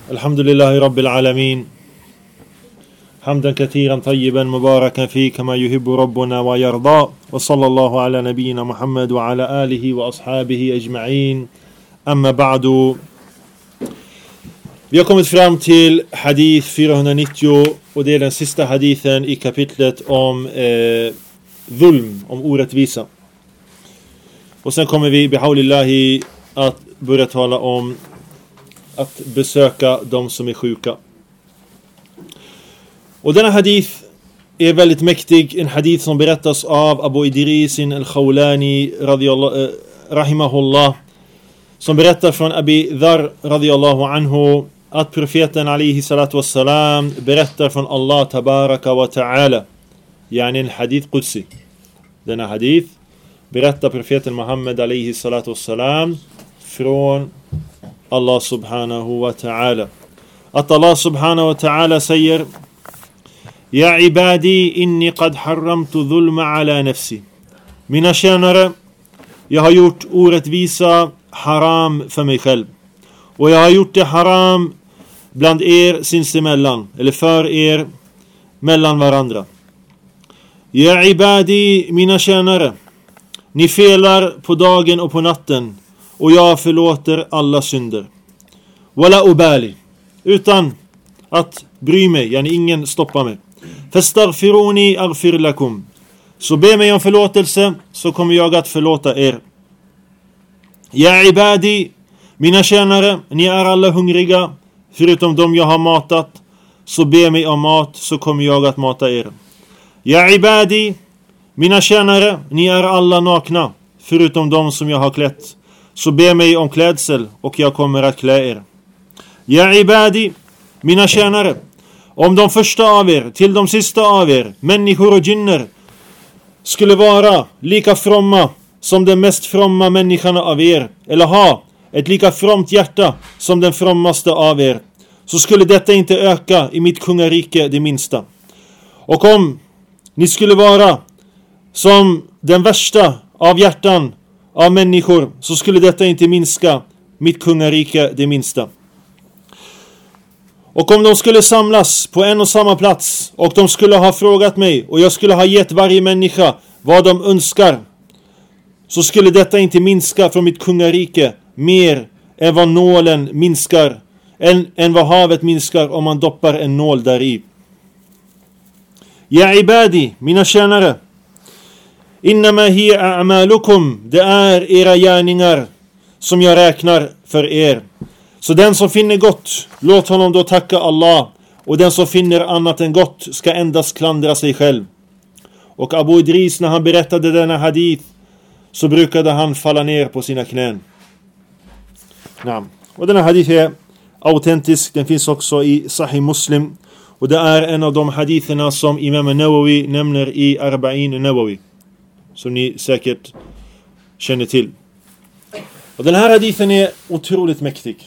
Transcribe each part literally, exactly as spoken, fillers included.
الحمد لله رب العالمين حمدا كثيرا طيبا مباركا فيه كما يحب ربنا ويرضى وصلى الله على نبينا محمد وعلى آله وأصحابه أجمعين أما بعد. Vi har kommit fram till hadith fyrahundranittio och det är den sista hadithen i kapitlet om eh, zulm, om orättvisa. Och sen kommer vi bihaulillahi att börja tala om att besöka de som är sjuka. Och denna hadith är väldigt mäktig. En hadith som berättas av Abu Idris al-Khawlani radiyallahu, rahimahullah, som berättar från Abi Dhar radiyallahu anhu att profeten alayhi salatu wassalam berättar från Allah tabaraka wa ta'ala. Yani en hadith qudsi. Denna hadith berättar profeten Muhammad alayhi salatu wassalam från Allah subhanahu wa ta'ala. Att Allah subhanahu wa ta'ala säger: Ja ibadi inni qad harramtu dhulma ala nafsi. Mina tjänare, jag har gjort orättvisa haram för mig själv. Och jag har gjort det haram bland er sinsemellan, eller för er mellan varandra. Ja ibadi, mina tjänare, ni felar på dagen och på natten, och jag förlåter alla synder. Wala ubali, utan att bry mig, yani ingen stoppar mig. Fastaghfiruni aghfir lakum. Så be mig om förlåtelse, så kommer jag att förlåta er. Ja ibadi, mina tjänare, ni är alla hungriga, förutom de jag har matat. Så be mig om mat, så kommer jag att mata er. Ja ibadi, mina tjänare, ni är alla nakna, förutom de som jag har klätt. Så be mig om klädsel, och jag kommer att klä er. Ja ibadi, mina tjänare, om de första av er till de sista av er, människor och djinner, skulle vara lika fromma som den mest fromma människan av er, eller ha ett lika fromt hjärta som den frommaste av er, så skulle detta inte öka i mitt kungarike det minsta. Och om ni skulle vara som den värsta av hjärtan av människor, så skulle detta inte minska mitt kungarike det minsta. Och om de skulle samlas på en och samma plats, och de skulle ha frågat mig, och jag skulle ha gett varje människa vad de önskar, så skulle detta inte minska från mitt kungarike mer än vad nålen minskar, än, än vad havet minskar om man doppar en nål där i. Ja ibadi, mina tjänare, innama hiya a'malukum, det är era gärningar som jag räknar för er. Så den som finner gott, låt honom då tacka Allah, och den som finner annat än gott ska endast klandra sig själv. Och Abu Idris, när han berättade denna hadith, så brukade han falla ner på sina knän. Ja. Och denna hadith är autentisk, den finns också i Sahih Muslim, och det är en av de haditherna som Imam Nawawi nämner i Arba'in Nawawi, som ni säkert känner till. Och den här hadithen är otroligt mäktig.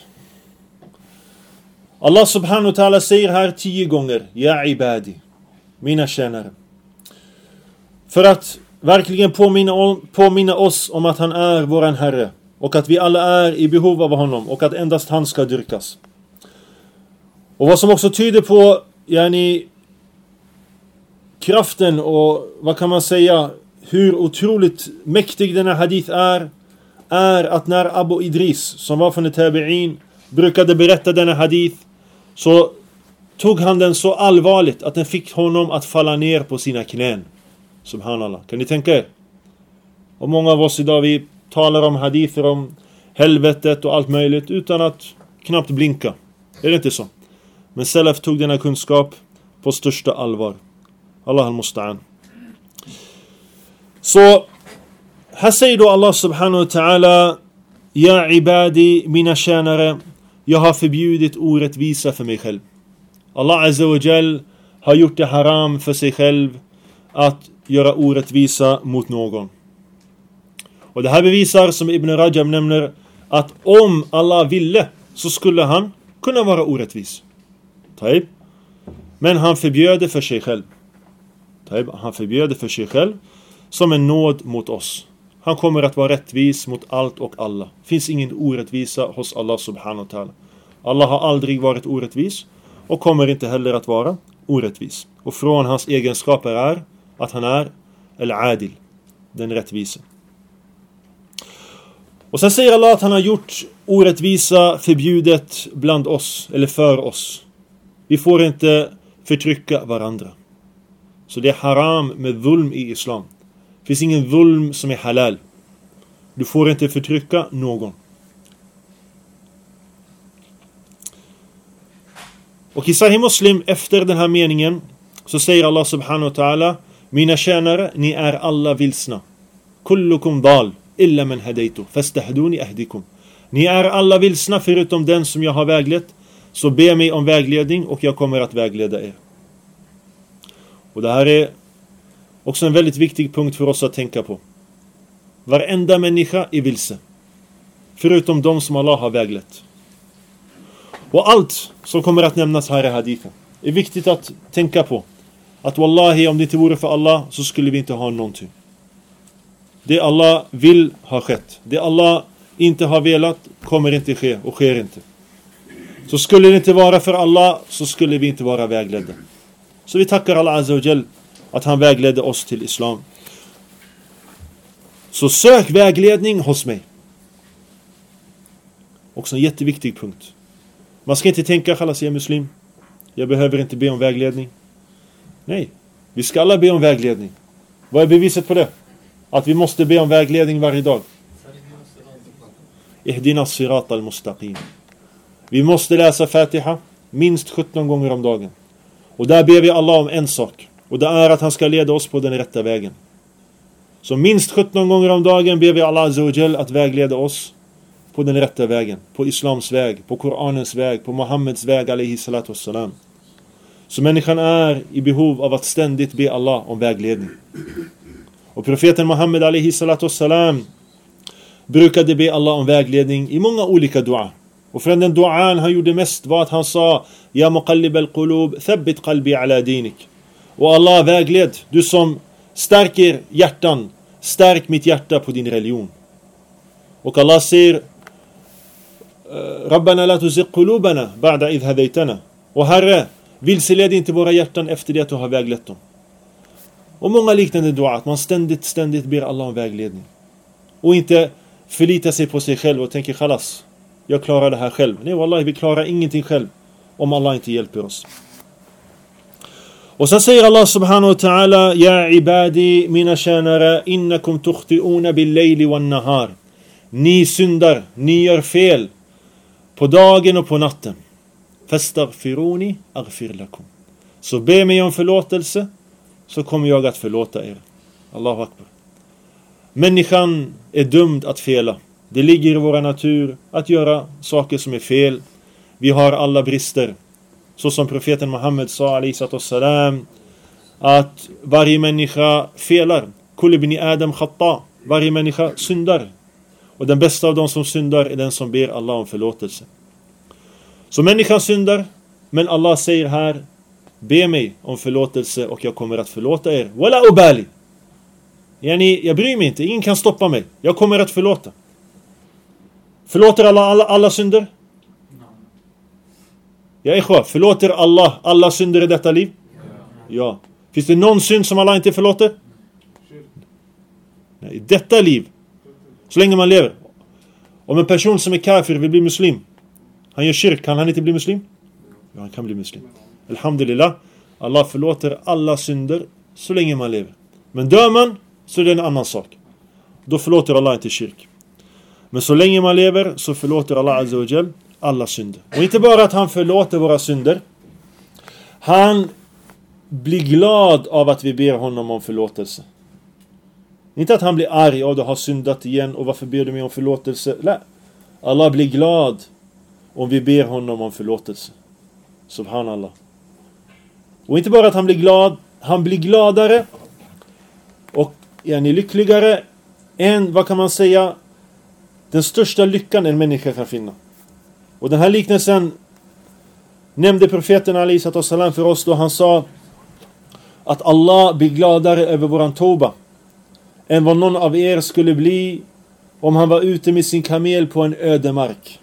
Allah subhanahu wa ta'ala säger här tio gånger: Ja ibadi, mina tjänare. För att verkligen påminna, om, påminna oss om att han är våran Herre, och att vi alla är i behov av honom, och att endast han ska dyrkas. Och vad som också tyder på yani, kraften, och vad kan man säga, hur otroligt mäktig denna hadith är, är att när Abu Idris, som var från Tabi'in, brukade berätta denna hadith, så tog han den så allvarligt att den fick honom att falla ner på sina knän. Subhanallah. Kan ni tänka er? Och många av oss idag, vi talar om hadither om helvetet och allt möjligt utan att knappt blinka. Är det inte så? Men Salaf tog denna kunskap på största allvar. Allah al-Musta'an. Så här säger då Allah subhanahu wa ta'ala: Ja ibadi, mina tjänare, jag har förbjudit orättvisa för mig själv. Allah azza wa jal har gjort det haram för sig själv att göra orättvisa mot någon. Och det här bevisar, som Ibn Rajab nämner, att om Allah ville, så skulle han kunna vara orättvis. Taib. Men han förbjöd det för sig själv. Taib. Han förbjöd det för sig själv som en nåd mot oss. Han kommer att vara rättvis mot allt och alla. Det finns ingen orättvisa hos Allah subhanahu wa ta'ala. Allah har aldrig varit orättvis och kommer inte heller att vara orättvis. Och från hans egenskaper är att han är al-adil, den rättvisa. Och sen säger Allah att han har gjort orättvisa förbjudet bland oss, eller för oss. Vi får inte förtrycka varandra. Så det är haram med zulm i islam. Det finns ingen zulm som är halal. Du får inte förtrycka någon. Och i Sahih Muslim, efter den här meningen, så säger Allah subhanahu wa ta'ala: mina tjänare, ni är alla vilsna. Kullukum dal, illa man hadaytu, fastahduni ahdikum. Ni är alla vilsna förutom den som jag har väglett. Så be mig om vägledning och jag kommer att vägleda er. Och det här är också en väldigt viktig punkt för oss att tänka på. Varenda människa är vilse, förutom de som Allah har väglett. Och allt som kommer att nämnas här i hadithen är viktigt att tänka på. Att wallahi, om det inte vore för Allah så skulle vi inte ha någonting. Det Allah vill ha skett. Det Allah inte har velat kommer inte ske och sker inte. Så skulle det inte vara för Allah så skulle vi inte vara vägledda. Så vi tackar Allah Azza wa Jal att han vägledde oss till islam. Så sök vägledning hos mig. Också en jätteviktig punkt. Man ska inte tänka, khalas, jag är muslim, jag behöver inte be om vägledning. Nej, vi ska alla be om vägledning. Vad är beviset på det? Att vi måste be om vägledning varje dag. Ihdina sirat al-mustaqim. Vi måste läsa Fatiha minst sjutton gånger om dagen. Och där ber vi Allah om en sak. Och det är att han ska leda oss på den rätta vägen. Så minst sjutton gånger om dagen ber vi Allah Azza wa Jal att vägleda oss på den rätta vägen. På Islams väg, på Koranens väg, på Muhammeds väg alayhi salatu wassalam. Så människan är i behov av att ständigt be Allah om vägledning. Och profeten Muhammed alayhi salatu wassalam brukade be Allah om vägledning i många olika dua. Och från den duan han gjorde mest var att han sa: Ja muqallib al-qulub, thabbit qalbi ala dinik. Och Allah, vägled, du som stärker hjärtan, stärk mitt hjärta på din religion. Och Allah säger: Rabbana la tuzigh qulubana ba'da idh hadaytana. Och Herre, vilseled inte våra hjärtan efter det att du har väglett dem. Och många liknande dua, att man ständigt, ständigt ber Allah om vägledning. Och inte förlita sig på sig själv och tänker, khalas, jag klarar det här själv. Nej, wallahi, vi klarar ingenting själv om Allah inte hjälper oss. Och sen säger Allah subhanahu wa ta'ala: Ja ibadi, mina tjänare, innakum tukhti'una bil-layli wan-nahar. Ni syndar, ni gör fel på dagen och på natten. Fastaghfiruni aghfir lakum. Så be mig om förlåtelse, så kommer jag att förlåta er. Allahu akbar. Människan är dömd att fela. Det ligger i vår natur att göra saker som är fel. Vi har alla brister. Så som profeten Muhammed sa alayhi salam, att varje människa felar. Kullu bni Adam khata. Varje människa syndar. Och den bästa av de som syndar är den som ber Allah om förlåtelse. Så människan syndar, men Allah säger här: be mig om förlåtelse och jag kommer att förlåta er. Wala ubali. Yani, jag bryr mig inte, ingen kan stoppa mig. Jag kommer att förlåta. Förlåter Allah alla, alla synder? Ja, ikhwa, förlåter Allah alla synder i detta liv? Ja. Finns det någon synd som Allah inte förlåter? Nej, i detta liv. Så länge man lever. Om en person som är kafir vill bli muslim, han gör kyrk, kan han inte bli muslim? Ja, han kan bli muslim. Alhamdulillah, Allah förlåter alla synder så länge man lever. Men dör man, så är det en annan sak. Då förlåter Allah inte kyrk. Men så länge man lever så förlåter Allah Azza wa Jal alla synder. Och inte bara att han förlåter våra synder. Han blir glad av att vi ber honom om förlåtelse. Inte att han blir arg och du har syndat igen och varför ber du mig om förlåtelse? Nej. Allah blir glad om vi ber honom om förlåtelse. Subhanallah. Och inte bara att han blir glad, han blir gladare och är ni lyckligare än, vad kan man säga, den största lyckan en människa kan finna. Och den här liknelsen nämnde profeten alayhi salam för oss då han sa att Allah blir gladare över våran toba än vad någon av er skulle bli om han var ute med sin kamel på en öde mark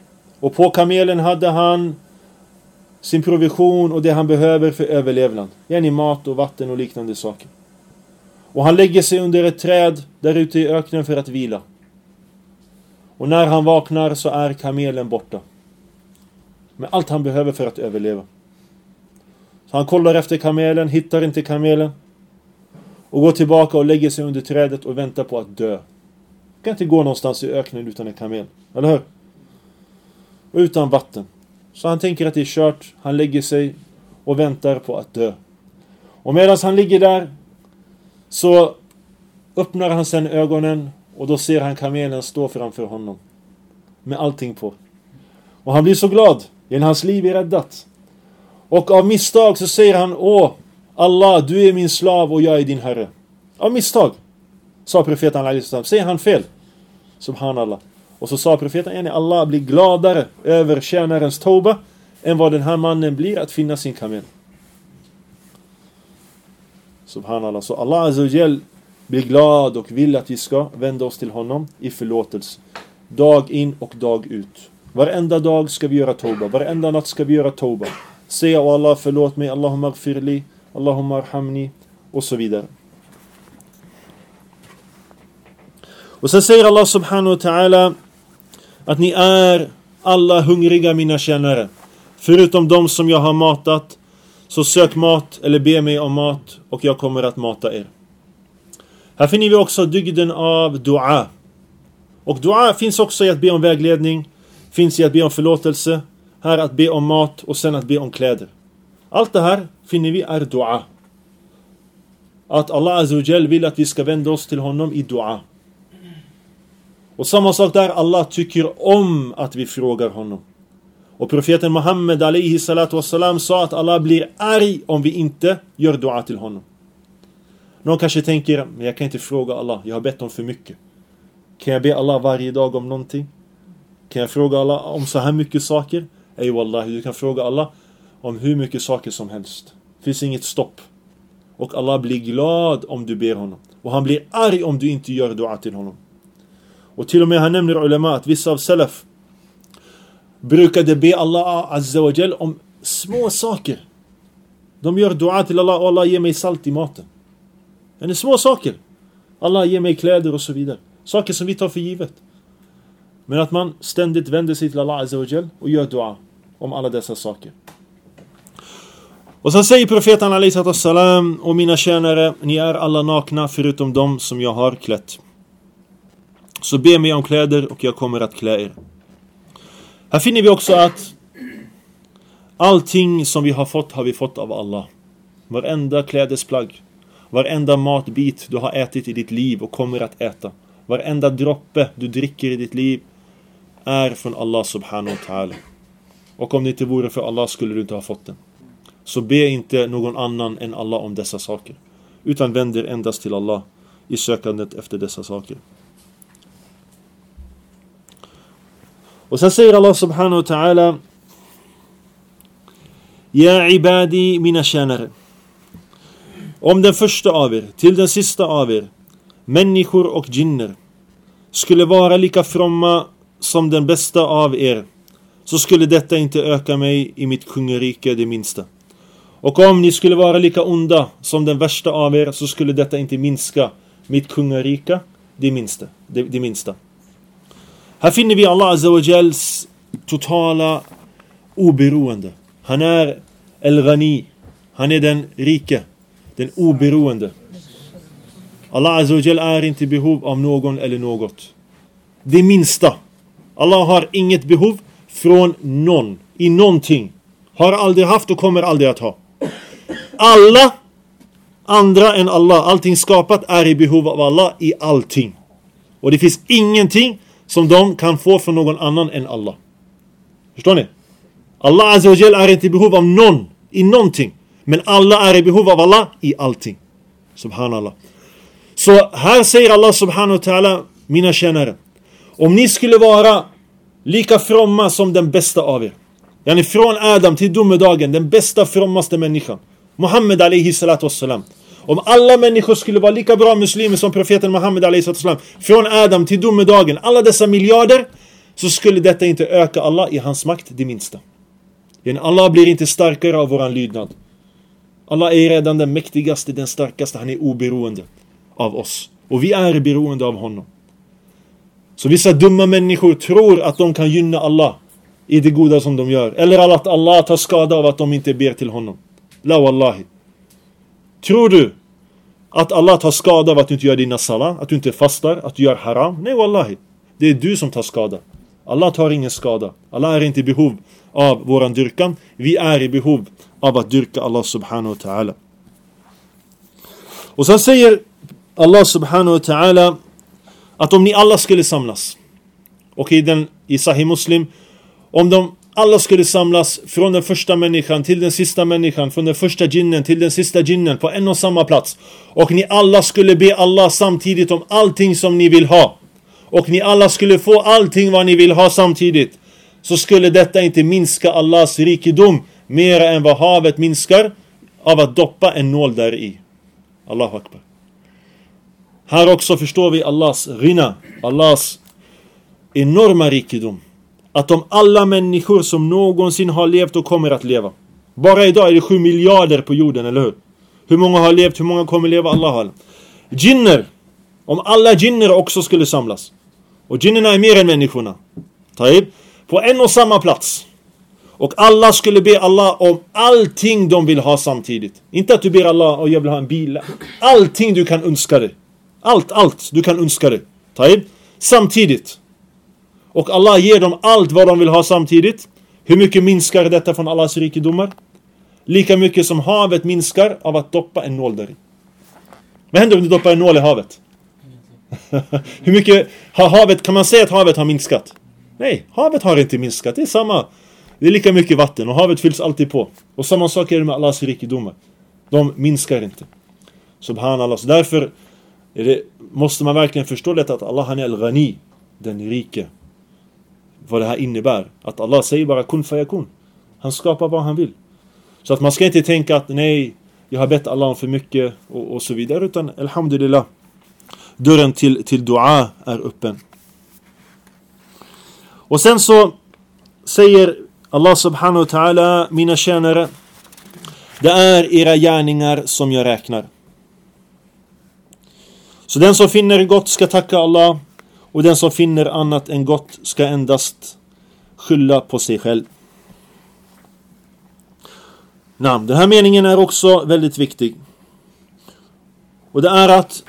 Och på kamelen hade han sin provision och det han behöver för överlevnad. Yani mat och vatten och liknande saker. Och han lägger sig under ett träd där ute i öknen för att vila. Och när han vaknar så är kamelen borta. Med allt han behöver för att överleva. Så han kollar efter kamelen, hittar inte kamelen. Och går tillbaka och lägger sig under trädet och väntar på att dö. Han kan inte gå någonstans i öknen utan en kamel. Eller hur? Och utan vatten. Så han tänker att det är kört. Han lägger sig och väntar på att dö. Och medan han ligger där så öppnar han sen ögonen och då ser han kamelen stå framför honom. Med allting på. Och han blir så glad. Hans liv är räddat. Och av misstag så säger han: Åh, Allah, du är min slav och jag är din herre. Av misstag, sa profeten. Säger han fel? Subhanallah. Och så sa profeten: Allah blir gladare över tjänarens tauba än vad den här mannen blir att finna sin kamel. Subhanallah. Så Allah Azza wa Jal blir glad och vill att vi ska vända oss till honom i förlåtelse. Dag in och dag ut. Varenda dag ska vi göra tauba. Varenda natt ska vi göra tauba. Säga: oh Allah, förlåt mig. Allahumma gfirli. Allahumma arhamni. Och så vidare. Och så säger Allah subhanahu wa ta'ala att ni är alla hungriga, mina tjänare. Förutom de som jag har matat, så sök mat eller be mig om mat och jag kommer att mata er. Här finner vi också dygden av dua. Och dua finns också i att be om vägledning, finns i att be om förlåtelse, här att be om mat och sen att be om kläder. Allt det här finner vi är dua. Att Allah Azza wa Jal vill att vi ska vända oss till honom i dua. Och samma sak där, Allah tycker om att vi frågar honom. Och profeten Muhammed alayhi salatu wassalam sa att Allah blir arg om vi inte gör dua till honom. Någon kanske tänker: men jag kan inte fråga Allah, jag har bett om för mycket. Kan jag be Allah varje dag om någonting? Kan jag fråga Allah om så här mycket saker? Ej wallahi, du kan fråga Allah om hur mycket saker som helst. Det finns inget stopp. Och Allah blir glad om du ber honom. Och han blir arg om du inte gör dua till honom. Och till och med han nämner ulema att vissa av salaf brukade be Allah Azza wa Jal om små saker. De gör dua till Allah: och Allah, ge mig salt i maten. Men det är små saker. Allah, ge mig kläder och så vidare. Saker som vi tar för givet. Men att man ständigt vänder sig till Allah Azza wa Jal och gör dua om alla dessa saker. Och så säger profeten alayhi salatu wassalam: och mina tjänare, ni är alla nakna förutom de som jag har klätt. Så be mig om kläder och jag kommer att klä er. Här finner vi också att allting som vi har fått har vi fått av Allah. Varenda klädesplagg, varenda matbit du har ätit i ditt liv och kommer att äta, varenda droppe du dricker i ditt liv är från Allah subhanahu wa ta'ala. Och om det inte vore för Allah skulle du inte ha fått den. Så be inte någon annan än Allah om dessa saker, utan vänder endast till Allah i sökandet efter dessa saker. Och sen säger Allah subhanahu wa ta'ala: Ja ibadi, mina tjänare. Om den första av er till den sista av er, människor och jinner, skulle vara lika fromma som den bästa av er, så skulle detta inte öka mig i mitt kungarike det minsta. Och om ni skulle vara lika onda som den värsta av er, så skulle detta inte minska mitt kungarike det minsta. Det, det minsta. Här finner vi Allah Azza wa Jals totala oberoende. Han är El-Ghani. Han är den rike, den oberoende. Allah Azza wa Jal är inte i behov av någon eller något. Det minsta. Allah har inget behov från någon i någonting. Har aldrig haft och kommer aldrig att ha. Alla andra än Allah, allting skapat, är i behov av Allah i allting. Och det finns ingenting som de kan få från någon annan än Allah. Förstår ni? Allah Azza wa Jal är inte i behov av någon i någonting. Men alla är i behov av Allah i allting. Subhanallah. Så här säger Allah subhanahu wa ta'ala: mina tjänare, om ni skulle vara lika fromma som den bästa av er, yani från Adam till domedagen, den bästa frommaste människan, Muhammed alayhi salatu wassalam. Om alla människor skulle vara lika bra muslimer som profeten Muhammed alayhi salatu wassalam, från Adam till domedagen, alla dessa miljarder, så skulle detta inte öka Allah i hans makt det minsta. Allah blir inte starkare av våran lydnad. Allah är redan den mäktigaste, den starkaste. Han är oberoende av oss. Och vi är beroende av honom. Så vissa dumma människor tror att de kan gynna Allah i det goda som de gör. Eller att Allah tar skada av att de inte ber till honom. La wallahi. Tror du att Allah tar skada av att du inte gör dina salah, att du inte fastar, att du gör haram? Nej wallahi. Det är du som tar skada. Allah tar ingen skada. Allah är inte i behov av våran dyrkan. Vi är i behov av att dyrka Allah subhanahu wa ta'ala. Och sen säger Allah subhanahu wa ta'ala att om ni alla skulle samlas, och i, den, i Sahih Muslim, om de alla skulle samlas från den första människan till den sista människan, från den första djinnen till den sista djinnen på en och samma plats, och ni alla skulle be Allah samtidigt om allting som ni vill ha, och ni alla skulle få allting vad ni vill ha samtidigt, så skulle detta inte minska Allahs rikedom mer än vad havet minskar av att doppa en nål där i. Allahu Akbar. Här också förstår vi Allahs rina, Allahs enorma rikedom. Att om alla människor som någonsin har levt och kommer att leva. Bara idag är det sju miljarder på jorden, eller hur? Hur många har levt, hur många kommer leva? Allah har. Jinner. Om alla jinner också skulle samlas. Och jinnerna är mer än människorna. Taib. På en och samma plats. Och alla skulle be Allah om allting de vill ha samtidigt. Inte att du ber Allah och jag vill ha en bil. Allting du kan önska dig. Allt, allt du kan önska dig. Taib. Samtidigt. Och Allah ger dem allt vad de vill ha samtidigt. Hur mycket minskar detta från Allahs rikedomar? Lika mycket som havet minskar av att doppa en nål där i. Vad händer om du doppar en nål i havet? Hur mycket har havet, kan man säga att havet har minskat? Nej, havet har inte minskat. Det är samma. Det är lika mycket vatten och havet fylls alltid på. Och samma sak är det med Allahs rikedomar. De minskar inte. Subhanallah. Så därför är det, måste man verkligen förstå detta, att Allah, han är al-Ghani, den rike. Vad det här innebär. Att Allah säger bara kun fayakun. Han skapar vad han vill. Så att man ska inte tänka att nej, jag har bett Allah om för mycket och, och så vidare. Utan alhamdulillah, dörren till, till dua är öppen. Och sen så säger Allah subhanahu wa ta'ala, mina tjänare, det är era gärningar som jag räknar. Så den som finner gott ska tacka Allah, och den som finner annat än gott ska endast skylla på sig själv. Namn. Den här meningen är också väldigt viktig. Och det är att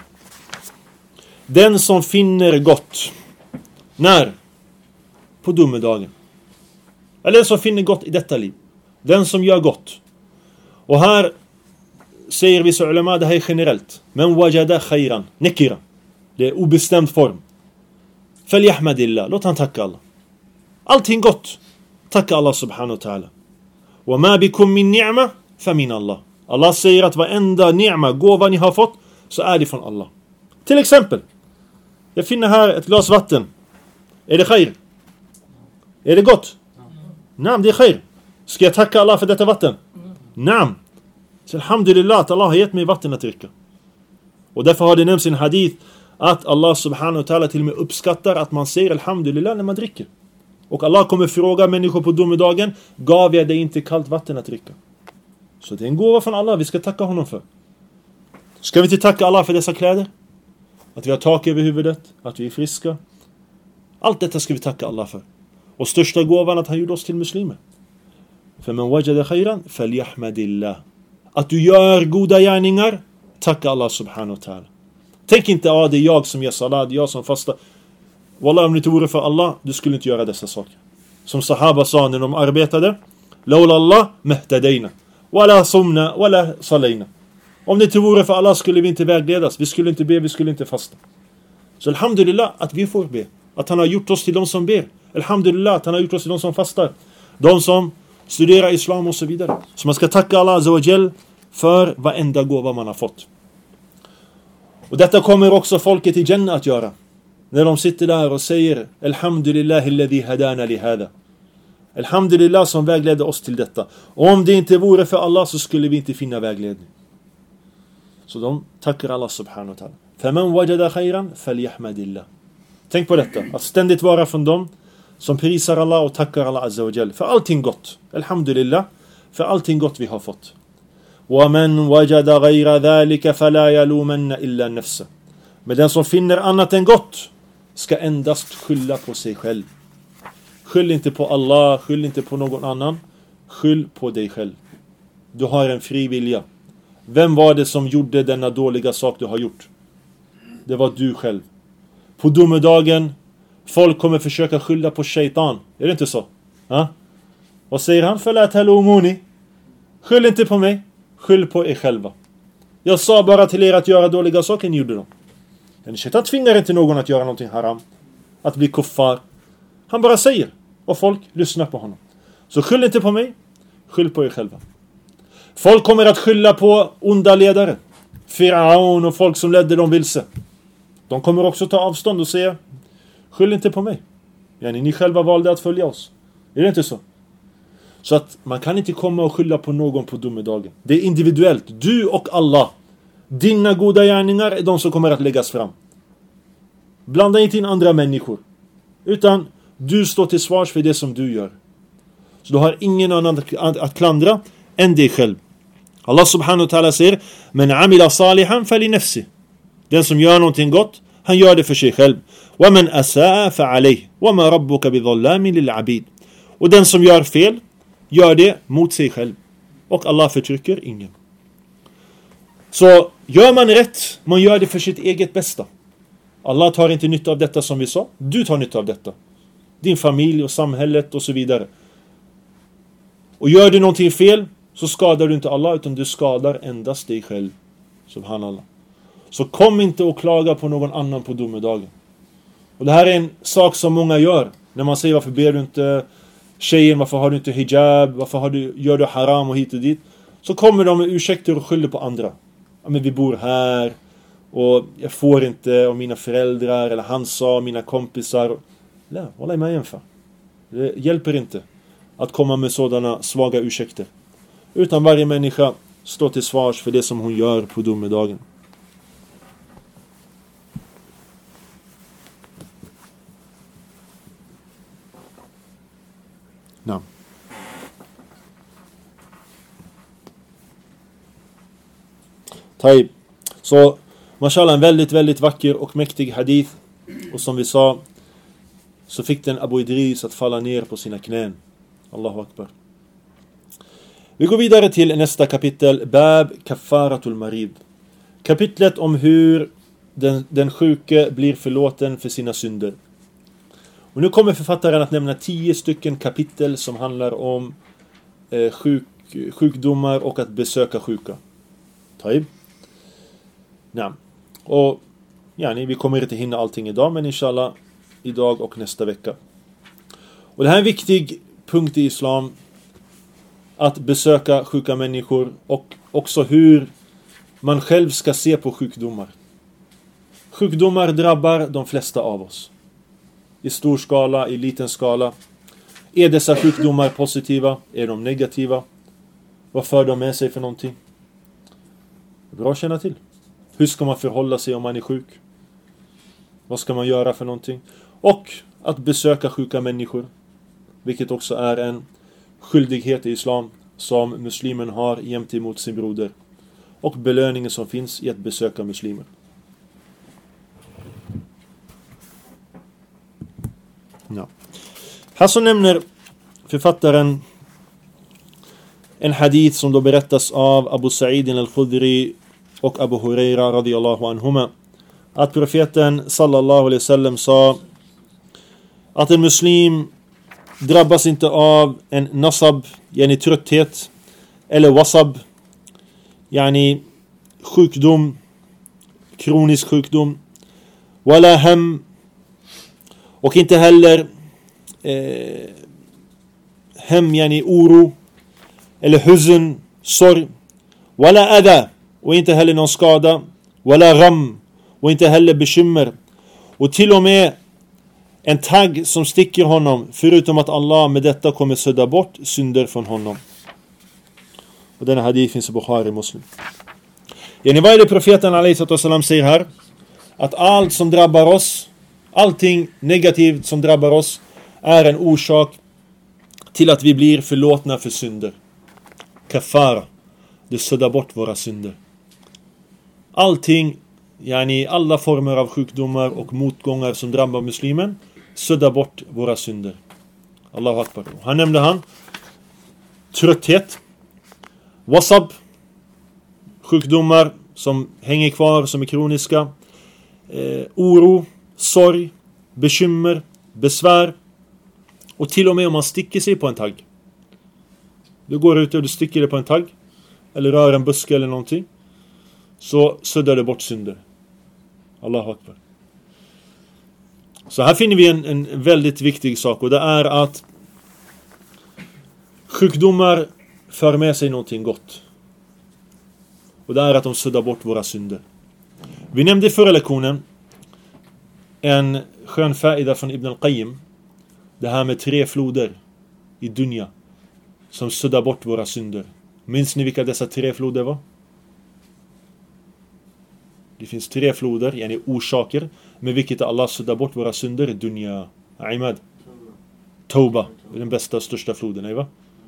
den som finner gott, när? På domedagen. Eller den som finner gott i detta liv. Den som gör gott. Och här säger vissa ulema, det här är generellt. Men wajada khayran, nekira. Det är obestämd form. Falyahmadillah, låt han tacka Allah. Allting gott, tacka Allah subhanahu wa ta'ala. Wa ma bikum min ni'ma fa min Allah. Allah säger att varenda ni'ma, gåva ni har fått, så är det från Allah. Till exempel, jag finner här ett glas vatten. Är det khair? Är det gott? Naam, det är khair. Ska jag tacka Allah för detta vatten? Naam. Så alhamdulillah att Allah har gett mig vatten att dricka. Och därför har det nämnts i en hadith att Allah subhanahu wa ta'ala till och med uppskattar att man säger alhamdulillah när man dricker. Och Allah kommer fråga människor på domedagen, gav jag dig inte kallt vatten att dricka? Så det är en gåva från Allah, vi ska tacka honom för. Ska vi inte tacka Allah för dessa kläder? Att vi har tak över huvudet, att vi är friska. Allt detta ska vi tacka Allah för. Och största gåvan att han gjorde oss till muslimer. För man wajada khayran falyahmadillah. Att du gör goda gärningar, tacka Allah subhanahu wa ta'ala. Tänk inte, ja, det är jag som gör salat, jag som fastar. Wallah, om det inte vore för Allah, du skulle inte göra dessa saker. Som sahaba sa när de arbetade, lawla Allah mehtadayna, wala sumna, wala salayna. Om det inte vore för Allah skulle vi inte vägledas, vi skulle inte be, vi skulle inte fasta. Så alhamdulillah att vi får be. Att han har gjort oss till de som ber. Alhamdulillah att han har gjort oss till de som fastar. De som studerar islam och så vidare. Så man ska tacka Allah azza wa jall för varenda gåva man har fått. Och detta kommer också folket i Jannah att göra. När de sitter där och säger alhamdulillah alladhi hadana li hada. Alhamdulillah som vägledde oss till detta. Och om det inte vore för Allah så skulle vi inte finna vägledning. Så de tackar Allah subhanahu wa ta'ala. Faman wajada khayran falyahmadillah. Tänk på detta. Att ständigt vara från dem som prisar Allah och tackar Allah Azza wa Jal för allting gott. Alhamdulillah, för allting gott vi har fått. وَمَنْ وَجَدَ غَيْرَ ذَلِكَ فَلَا يَلُومَنَّ إِلَّا نَفْسَ. Men den som finner annat än gott ska endast skylla på sig själv. Skyll inte på Allah, skyll inte på någon annan. Skyll på dig själv. Du har en fri vilja. Vem var det som gjorde denna dåliga sak du har gjort? Det var du själv. På domedagen, folk kommer försöka skylla på shaitan. Är det inte så? Ha? Vad säger han? فَلَا تَلُومُونِ. Skyll inte på mig. Skyll på er själva. Jag sa bara till er att göra dåliga saker, ni gjorde dem. En shaitan tvingar inte någon att göra någonting haram. Att bli kuffar. Han bara säger. Och folk lyssnar på honom. Så skyll inte på mig. Skyll på er själva. Folk kommer att skylla på onda ledare. Firaun och folk som ledde dem vilse. De kommer också ta avstånd och säga: skyll inte på mig. Yani, ni själva valde att följa oss. Är det inte så? Så att man kan inte komma och skylla på någon på domedagen. Det är individuellt. Du och Allah. Dina goda gärningar är de som kommer att läggas fram. Blanda inte in andra människor. Utan du står till svars för det som du gör. Så du har ingen annan att klandra än dig själv. Allah subhanahu wa ta'ala säger: men amila salihan fali nafsi. Den som gör någonting gott, han gör det för sig själv. Wa man asaa fa alayh. Wa ma rabbuka bidhallamin lil abid. Och den som gör fel, gör det mot sig själv. Och Allah förtrycker ingen. Så gör man rätt, man gör det för sitt eget bästa. Allah tar inte nytta av detta som vi sa. Du tar nytta av detta. Din familj och samhället och så vidare. Och gör du någonting fel, så skadar du inte Allah, utan du skadar endast dig själv. Subhanallah. Så kom inte och klaga på någon annan på domedagen. Och det här är en sak som många gör. När man säger: varför ber du inte tjejen, varför har du inte hijab, varför har du, gör du haram och hit och dit. Så kommer de med ursäkter och skyller på andra. Ja, men vi bor här och jag får inte, och mina föräldrar, eller han sa, mina kompisar. Nej, wallah ma yanfa. Det hjälper inte att komma med sådana svaga ursäkter. Utan varje människa står till svars för det som hon gör på domedagen. Ja. Taib. Så mashallah, en väldigt, väldigt vacker och mäktig hadith. Och som vi sa, så fick den Abu Idris att falla ner på sina knän. Allahu Akbar. Vi går vidare till nästa kapitel. Bab Kaffaratul Marid. Kapitlet om hur den, den sjuke blir förlåten för sina synder. Och nu kommer författaren att nämna tio stycken kapitel som handlar om eh, sjuk, sjukdomar och att besöka sjuka. Taib. Ja. Och yani, vi kommer inte hinna allting idag, men inshallah idag och nästa vecka. Och det här är en viktig punkt i islam. Att besöka sjuka människor och också hur man själv ska se på sjukdomar. Sjukdomar drabbar de flesta av oss. I stor skala, i liten skala. Är dessa sjukdomar positiva? Är de negativa? Vad för de med sig för någonting? Bra att känna till. Hur ska man förhålla sig om man är sjuk? Vad ska man göra för någonting? Och att besöka sjuka människor. Vilket också är en skyldighet i islam som muslimen har jämt emot sin broder. Och belöningen som finns i att besöka muslimer. Ja. Här så nämner författaren en hadith som då berättas av Abu Sa'id al-Khudri och Abu Huraira radiyallahu anhuma. Att profeten sallallahu alaihi wasallam sa att en muslim drabbas inte av en nasab, yani trötthet, eller wasab, yani sjukdom, kronisk sjukdom, wala ham, och inte heller eh, hem, yani oro, eller huzn, sorg, wala adha, och inte heller någon skada, wala gham, och inte heller bekymmer, och till och med en tagg som sticker honom, förutom att Allah med detta kommer sudda bort synder från honom. Och denna hadith finns i Bukhari Muslim. Yani, vad är det profeten alaihissalam säger här? Att allt som drabbar oss, allting negativt som drabbar oss, är en orsak till att vi blir förlåtna för synder. Kafara. Det suddar bort våra synder. Allting, yani alla former av sjukdomar och motgångar som drabbar muslimen, suddar bort våra synder. Allahu Akbar. Han nämnde han trötthet, wasab, sjukdomar som hänger kvar, som är kroniska, eh, oro, sorg, bekymmer, besvär, och till och med om man sticker sig på en tagg. Du går ut och du sticker dig på en tagg eller rör en buske eller någonting, så suddar det bort synder. Allahu Akbar. Så här finner vi en, en väldigt viktig sak, och det är att sjukdomar för med sig någonting gott. Och det är att de suddar bort våra synder. Vi nämnde i förra lektionen en skön faida från Ibn al-Qayyim. Det här med tre floder i dunya som suddar bort våra synder. Minns ni vilka dessa tre floder var? Det finns tre floder, yani orsaker, med vilket Allah suddar bort våra synder i dunya. Aimad. Tauba. Det är den bästa, största floden, nej va?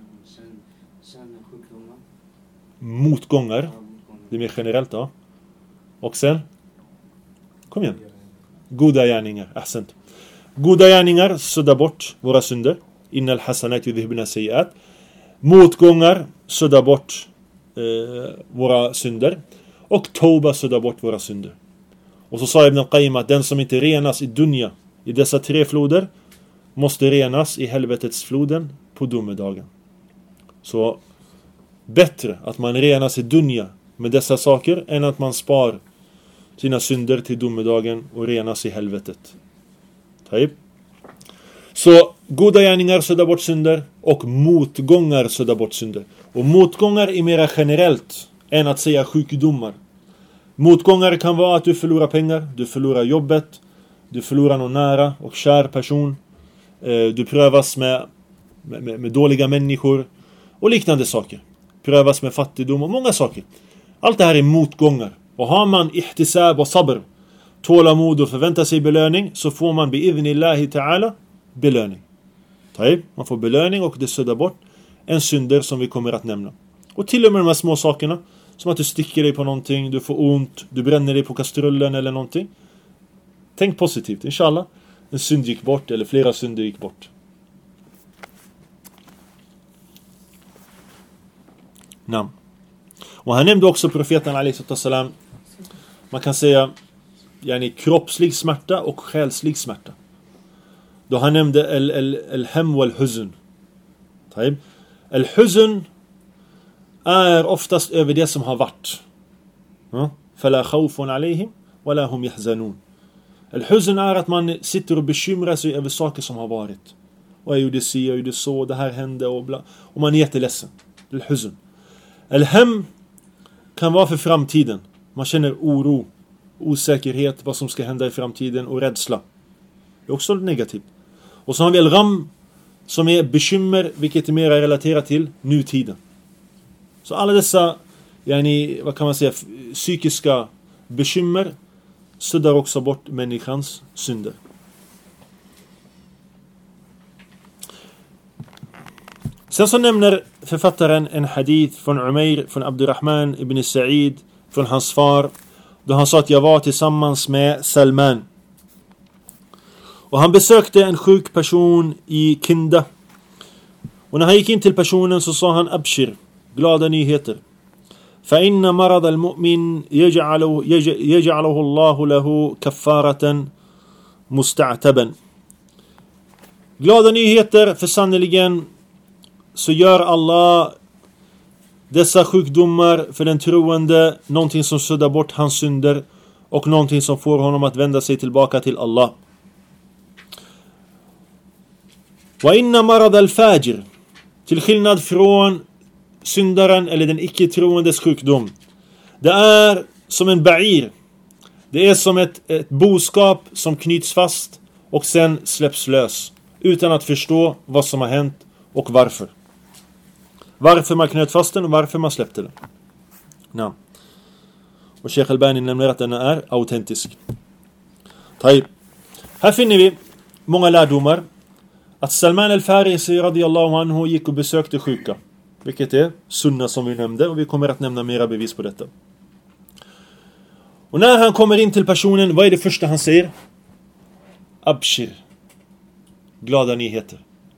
Motgångar. Det är mer generellt, ja. Och sen? Kom igen. Goda gärningar. Ahsant. Goda gärningar suddar bort våra synder. Innal hasanat yudhibna sayiat. Motgångar suddar bort eh, våra synder. Och tauba suddar bort våra synder. Och så sa Ibn al-Qayyim att den som inte renas i dunya, i dessa tre floder, måste renas i helvetets floden på domedagen. Så bättre att man renas i dunya med dessa saker än att man spar sina synder till domedagen och renas i helvetet. Taib. Så goda gärningar suddar bort synder och motgångar suddar bort synder. Och motgångar är mer generellt än att säga sjukdomar. Motgångar kan vara att du förlorar pengar, du förlorar jobbet, du förlorar någon nära och kär person, du prövas med, med, med dåliga människor och liknande saker. Prövas med fattigdom och många saker. Allt det här är motgångar. Och har man ihtisab och sabr, tålamod och förväntar sig belöning, så får man bi'idhnillahi ta'ala belöning. Taib. Man får belöning och det suddar bort en synder som vi kommer att nämna. Och till och med de här små sakerna, som att du sticker dig på någonting, du får ont, du bränner dig på kastrullen eller någonting. Tänk positivt, inshallah. En synd gick bort, eller flera synder gick bort. Nam. Och han nämnde också profeten alaihissalam, man kan säga yani kroppslig smärta och själslig smärta. Då han nämnde al-hem och al-huzn. Taib. Al-huzn är oftast över det som har varit. Fala khawfun alayhim wala hum yahzanun. Al-huzn är att man sitter och bekymrar sig över saker som har varit. Och jag gjorde si, jag gjorde så, det här hände och bla. Och man är jätteledsen. Al-huzn. Al-hem kan vara för framtiden. Man känner oro, osäkerhet, vad som ska hända i framtiden och rädsla. Det är också negativt. Och så har vi al-gham som är bekymmer, vilket är mer relaterat till nutiden. Så alla dessa, yani, vad kan man säga, psykiska bekymmer suddar också bort människans synder. Sen så nämner författaren en hadith från Umair, från Abdurrahman ibn Sa'id, från hans far, då han sa att jag var tillsammans med Salman. Och han besökte en sjuk person i Kinda. Och när han gick in till personen så sa han Abshir, glada nyheter. فَإِنَّ مَرَضَ الْمُؤْمِنِ يَجْعَلُهُ, يجعله الله له كفارة مستعتبا. Glada nyheter, för sannoliken så gör Allah dessa sjukdomar för den troende någonting som suddar bort hans synder och någonting som får honom att vända sig tillbaka till Allah. وَإِنَّ مَرَضَ الْفَاجِرِ, till skillnad från syndaren eller den icke-troendes sjukdom, det är som en ba'ir. Det är som ett, ett boskap som knyts fast och sen släpps lös utan att förstå vad som har hänt och varför. Varför man knöt fast den och varför man släppte den. Ja. Och Sheikh Albani nämner att den är autentisk. Taib. Här finner vi många lärdomar. att Salman al-Farisi radiyallahu anhu gick och besökte sjuka. Vilket är sunna som vi nämnde, och vi kommer att nämna mera bevis på detta. Och när han kommer in till personen, vad är det första han säger? Abshir. Glada nyheter.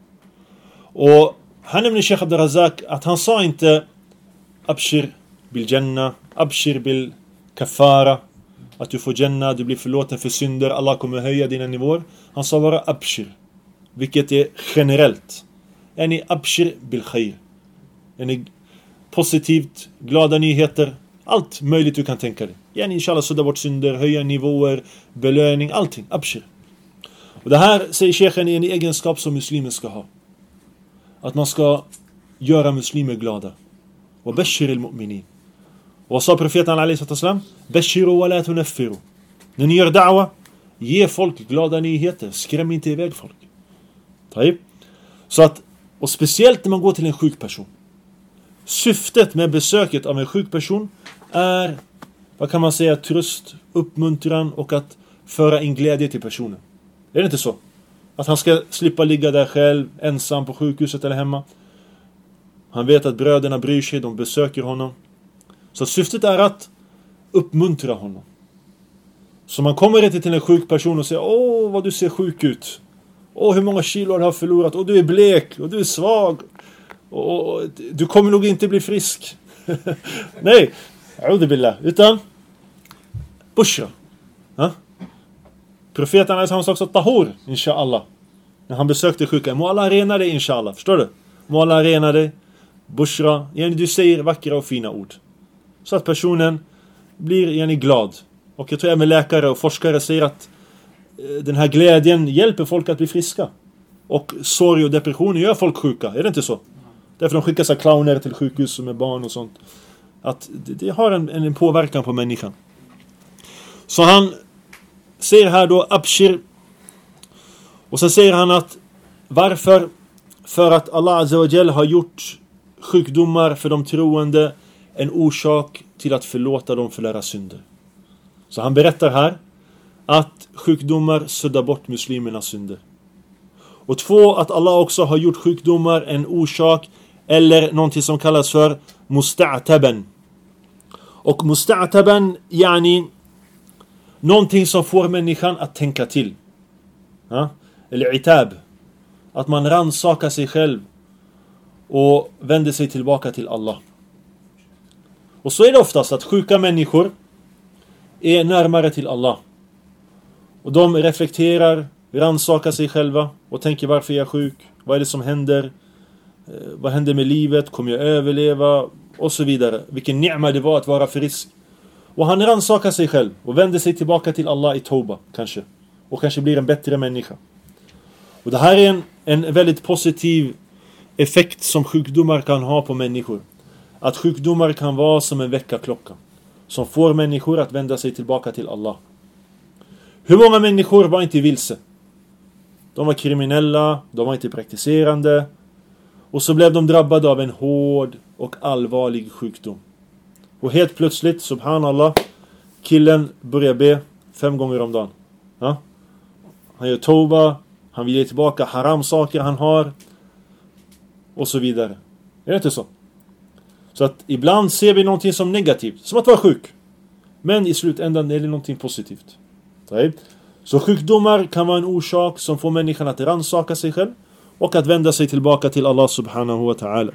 Och han nämner Sheikh Abdul Razak att han sa inte Abshir bil Jannah, Abshir bil Kafara, att du får Jannah, du blir förlåten för synder, Allah kommer höja dina nivåer. Han sa bara Abshir, vilket är generellt. Yani Abshir bil Khair. Yani positivt, glada nyheter, allt möjligt du kan tänka dig. Yani inshallah sudda bort synder, höja nivåer, belöning, allting, Abshir. Och det här säger Sheikhen är en egenskap som muslimer ska ha. Att man ska göra muslimer glada. Och bashir al-mu'minin. Och vad sa profeten alaihi wasallam? Bashiru wa la tunaffiru. När ni gör da'wa, ge folk glada nyheter. Skräm inte iväg folk. Taib. Så att, och speciellt när man går till en sjuk person. Syftet med besöket av en sjuk person är, vad kan man säga, tröst, uppmuntran och att föra in glädje till personen. Är det inte så? Att han ska slippa ligga där själv, ensam på sjukhuset eller hemma. Han vet att bröderna bryr sig, de besöker honom. Så syftet är att uppmuntra honom. Så man kommer inte till en sjuk person och säger: åh, vad du ser sjuk ut. Åh, hur många kilo du har förlorat. Och du är blek, och du är svag. Och, och du kommer nog inte bli frisk. Nej, a'udhu billah. Utan bushra. Ha? Profeten har sagt också tahur, inshallah. När han besökte sjuka. Må Allah rena dig, inshallah. Förstår du? Må Allah rena dig. Bushra. Yani du säger vackra och fina ord. Så att personen blir yani glad. Och jag tror även läkare och forskare säger att eh, den här glädjen hjälper folk att bli friska. Och sorg och depression gör folk sjuka. Är det inte så? Därför de skickar sig clowner till sjukhus med barn och sånt. Att det, det har en, en påverkan på människan. Så han säger här då Abshir. Och så säger han att varför? För att Allah Azza wa Jal har gjort sjukdomar för de troende en orsak till att förlåta dem för deras synder. Så han berättar här att sjukdomar suddar bort muslimernas synder. Och två, att Allah också har gjort sjukdomar en orsak eller någonting som kallas för musta'taban. Och musta'taban yani någonting som får människan att tänka till. Ja? Eller itab. Att man rannsakar sig själv och vänder sig tillbaka till Allah. Och så är det oftast att sjuka människor är närmare till Allah. Och de reflekterar, rannsakar sig själva och tänker: varför är jag sjuk? Vad är det som händer? Eh, vad händer med livet? Kommer jag överleva? Och så vidare. Vilken ni'ma det var att vara frisk. Och han rannsakar sig själv och vänder sig tillbaka till Allah i Tauba kanske. Och kanske blir en bättre människa. Och det här är en, en väldigt positiv effekt som sjukdomar kan ha på människor. Att sjukdomar kan vara som en väckarklocka som får människor att vända sig tillbaka till Allah. Hur många människor var inte vilse? De var kriminella, de var inte praktiserande. Och så blev de drabbade av en hård och allvarlig sjukdom. Och helt plötsligt, subhanallah, killen börjar be fem gånger om dagen. Ja? Han gör tauba, han vill ge tillbaka haram saker han har. Och så vidare. Är det inte så? Så att ibland ser vi någonting som negativt, som att vara sjuk. Men i slutändan är det någonting positivt. Så sjukdomar kan vara en orsak som får människan att rannsaka sig själv och att vända sig tillbaka till Allah subhanahu wa ta'ala.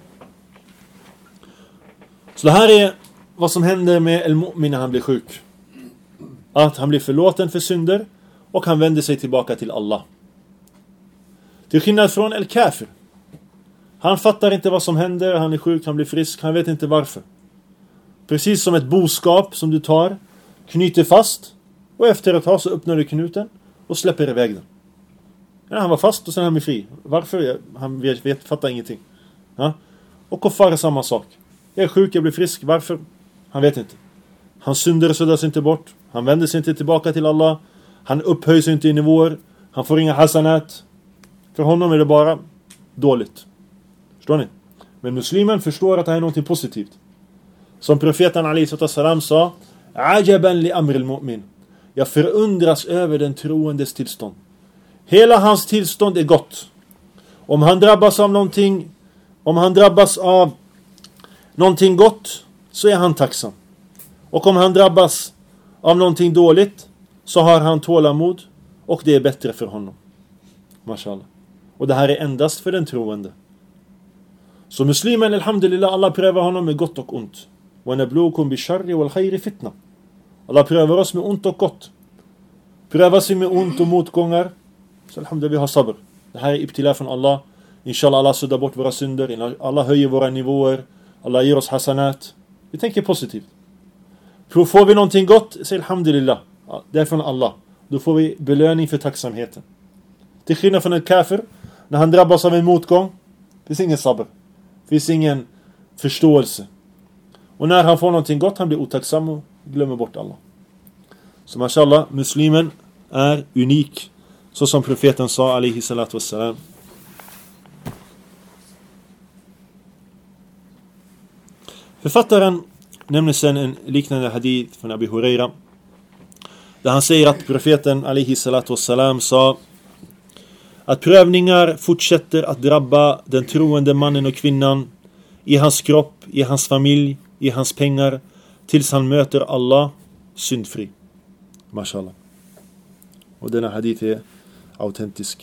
Så det här är vad som händer med al-mu'min när han blir sjuk. Att han blir förlåten för synder och han vänder sig tillbaka till Allah. Till skillnad från al-kafir. Han fattar inte vad som händer, han är sjuk, han blir frisk, han vet inte varför. Precis som ett boskap som du tar, knyter fast och efter ett tag så öppnar du knuten och släpper iväg den. Ja, han var fast och sen är han fri. Varför? Han vet, vet, fattar ingenting. Ja? Och kuffar är samma sak. Jag är sjuk, jag blir frisk. Varför? Han vet inte. Han synder suddas inte bort. Han vänder sig inte tillbaka till Allah. Han upphöjs inte i nivåer. Han får inga hasanat. För honom är det bara dåligt. Förstår ni? Men muslimen förstår att det här är något positivt. Som profeten alaihi wasallam sa: Ajaban li amril mu'min. Jag förundras över den troendes tillstånd. Hela hans tillstånd är gott. Om han drabbas av någonting, om han drabbas av någonting gott, så är han tacksam. Och om han drabbas av någonting dåligt, så har han tålamod, och det är bättre för honom. Mashallah. Och det här är endast för den troende. Så muslimen, alhamdulillah, Allah prövar honom med gott och ont. وَنَبْلُوكُمْ بِشَرِّ وَالْخَيْرِ fitna. Allah prövar oss med ont och gott. Prövas vi med ont och motgångar, så alhamdulillah, vi har sabr. Det här är ibtila från Allah. Inshallah, Allah suddar bort våra synder. Allah höjer våra nivåer. Allah ger oss hasanat. Vi tänker positivt. Får vi någonting gott, så alhamdulillah. Det är från Allah. Då får vi belöning för tacksamheten. Till skillnad från en kafir, när han drabbas av en motgång, finns ingen sabr. Finns ingen förståelse. Och när han får någonting gott, han blir otacksam och glömmer bort Allah. Så mashallah, muslimen är unik. Så som profeten sa, alaihi salatu wassalam. Författaren nämner sen en liknande hadith från Abu Huraira, där han säger att profeten alaihi salatu wassalam sa att prövningar fortsätter att drabba den troende mannen och kvinnan i hans kropp, i hans familj, i hans pengar, tills han möter Allah syndfri. Mashallah. Och denna hadith är autentisk.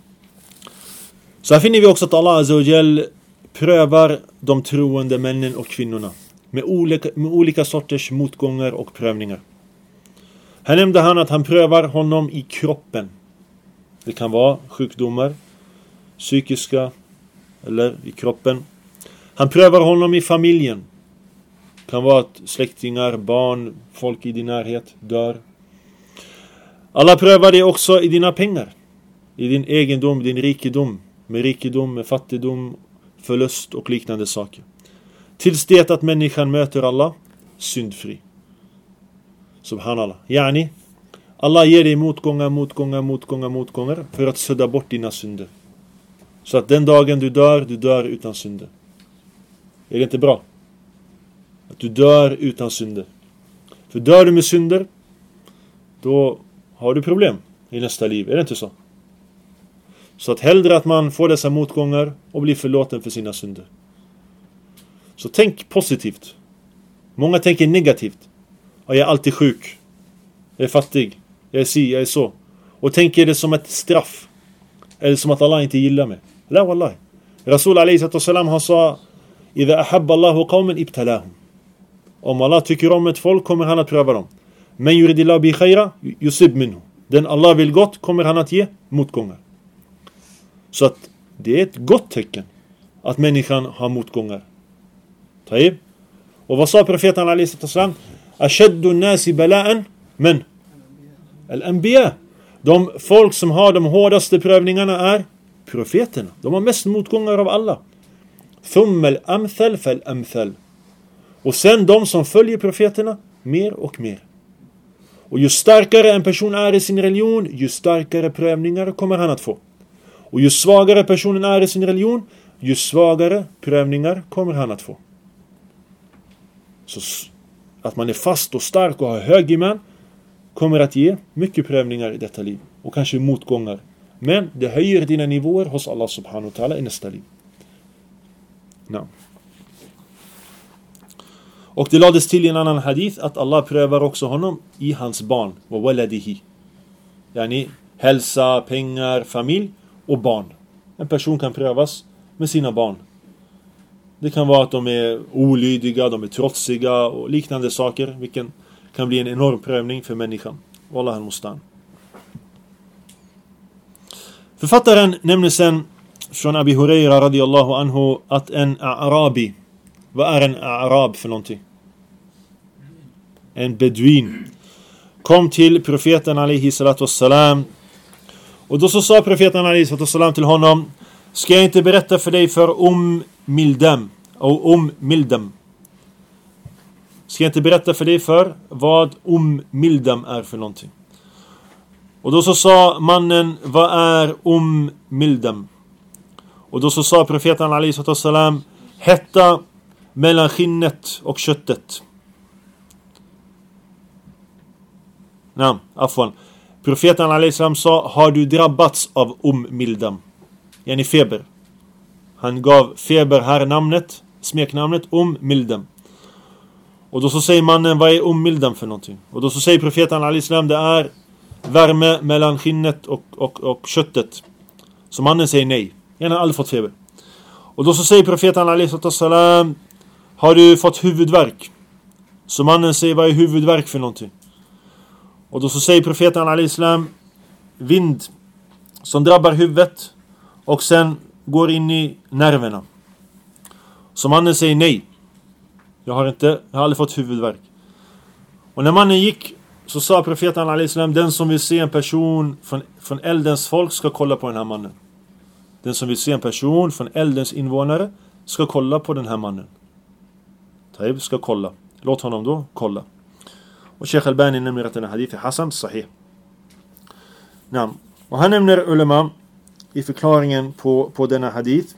Så här finner vi också att Allah Azza wa Jal prövar de troende männen och kvinnorna med olika, med olika sorters motgångar och prövningar. Här nämnde han att han prövar honom i kroppen. Det kan vara sjukdomar, psykiska eller i kroppen. Han prövar honom i familjen. Det kan vara att släktingar, barn, folk i din närhet dör. Allah prövar dig också i dina pengar. I din egendom, din rikedom. Med rikedom, med fattigdom, förlust och liknande saker. Tills det att människan möter Allah syndfri. Subhanallah. Yani, Allah ger dig motgångar, motgångar, motgångar, motgångar för att sudda bort dina synder. Så att den dagen du dör, du dör utan synder. Är det inte bra? Att du dör utan synder. För dör du med synder, då har du problem i nästa liv. Är det inte så? Så att hellre att man får dessa motgångar och blir förlåten för sina synder. Så tänk positivt. Många tänker negativt. Ja, jag är alltid sjuk. Jag är fattig. Jag är si, jag är så. Och tänker det som ett straff. Eller som att Allah inte gillar mig. La wallahi. Rasul alaihi salam han sa: "Idha ahabba Allahu qawman ibtalahum." Om Allah tycker om ett folk kommer han att pröva dem. Men yuridillahu bi khaira yusib minhu. Den Allah vill gott kommer han att ge motgångar. Så att det är ett gott tecken att människan har motgångar. Taib. Och vad sa profeten alaihi salam? Ashaddu nasi bala'an men al-anbiya. De folk som har de hårdaste prövningarna är profeterna. De har mest motgångar av alla. Thumma al-amthal fal-amthal. Och sen de som följer profeterna mer och mer. Och ju starkare en person är i sin religion, ju starkare prövningar kommer han att få. Och ju svagare personen är i sin religion, ju svagare prövningar kommer han att få. Så att man är fast och stark och har hög iman kommer att ge mycket prövningar i detta liv. Och kanske motgångar. Men det höjer dina nivåer hos Allah subhanahu wa ta'ala i nästa liv. No. Och det lades till i en annan hadith att Allah prövar också honom i hans barn. Wa waladihi. Yani hälsa, pengar, familj och barn. En person kan prövas med sina barn. Det kan vara att de är olydiga, de är trotsiga och liknande saker. Vilken kan bli en enorm prövning för människan. Wallah al-mustan. Författaren nämner sen från Abu Huraira radiyallahu anhu att en arabi. Vad är en arab för någonting? En beduin. Kom till profeten alaihi salatu wassalam. Och då så sa profeten alaihi salatu wassalam till honom: ska jag inte berätta för dig för om Mildam och om Mildam? Ska jag inte berätta för dig för vad om Mildam är för någonting? Och då så sa mannen: vad är om Mildam? Och då så sa profeten alaihi salatu wassalam: hetta mellan skinnet och köttet. Nej, afwan. Profeten alaihissalam sa: har du drabbats av ummildam? Yani feber. Han gav feber här namnet, smeknamnet ummildam. Och då så säger mannen: vad är ummildam för någonting? Och då så säger profeten alaihissalam: det är värme mellan skinnet och, och, och köttet. Så mannen säger nej. Han har aldrig fått feber. Och då så säger profeten alaihissalam: har du fått huvudvärk? Så mannen säger: vad är huvudvärk för någonting? Och då så säger profeten alaihissalam: vind som drabbar huvudet och sen går in i nerverna. Så mannen säger nej. Jag har inte, jag har aldrig fått huvudvärk. Och när mannen gick så sa profeten alaihissalam: den som vill se en person från, från eldens folk ska kolla på den här mannen. Den som vill se en person från eldens invånare ska kolla på den här mannen. Taib ska kolla. Låt honom då kolla. Och Sheikh Albani nämner att den här hadith är Hasan Sahih. Namn. Och han nämner ulema i förklaringen på, på denna hadith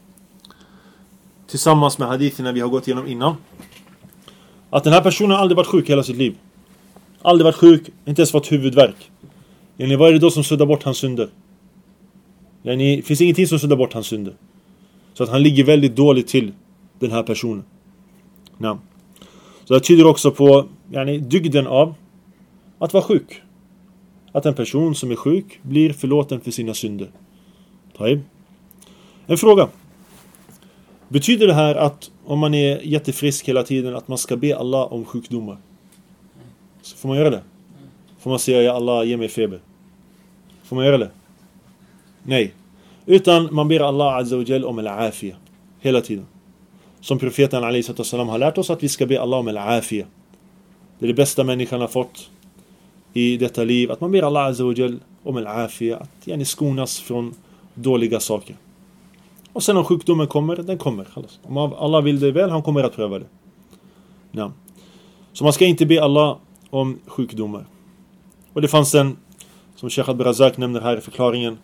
tillsammans med haditherna vi har gått igenom innan, att den här personen aldrig varit sjuk hela sitt liv. Aldrig varit sjuk, inte ens fått huvudvärk. Yani, vad är det då som suddar bort hans synder? Yani, det finns ingenting som suddar bort hans synder. Så att han ligger väldigt dåligt till, den här personen. Ja. Så det tyder också på yani, dygden av att vara sjuk. Att en person som är sjuk blir förlåten för sina synder. Taib. En fråga. Betyder det här att om man är jättefrisk hela tiden att man ska be Allah om sjukdomar? Så får man göra det? Får man säga: ja, Allah, ge mig feber? Får man göra det? Nej. Utan man ber Allah Azza wa Jal om al-afiyah hela tiden. Som profeten alaihissalam har lärt oss att vi ska be Allah om al-afiyah. Det är det bästa människan har fått i detta liv. Att man ber Allah Azza wa Jal om al-afiyah. Att yani skonas från dåliga saker. Och sen om sjukdomen kommer, den kommer. Om Allah vill det väl, han kommer att pröva det. Ja. Så man ska inte be Allah om sjukdomar. Och det fanns en, som Sheikh Abdurazak nämner här i förklaringen,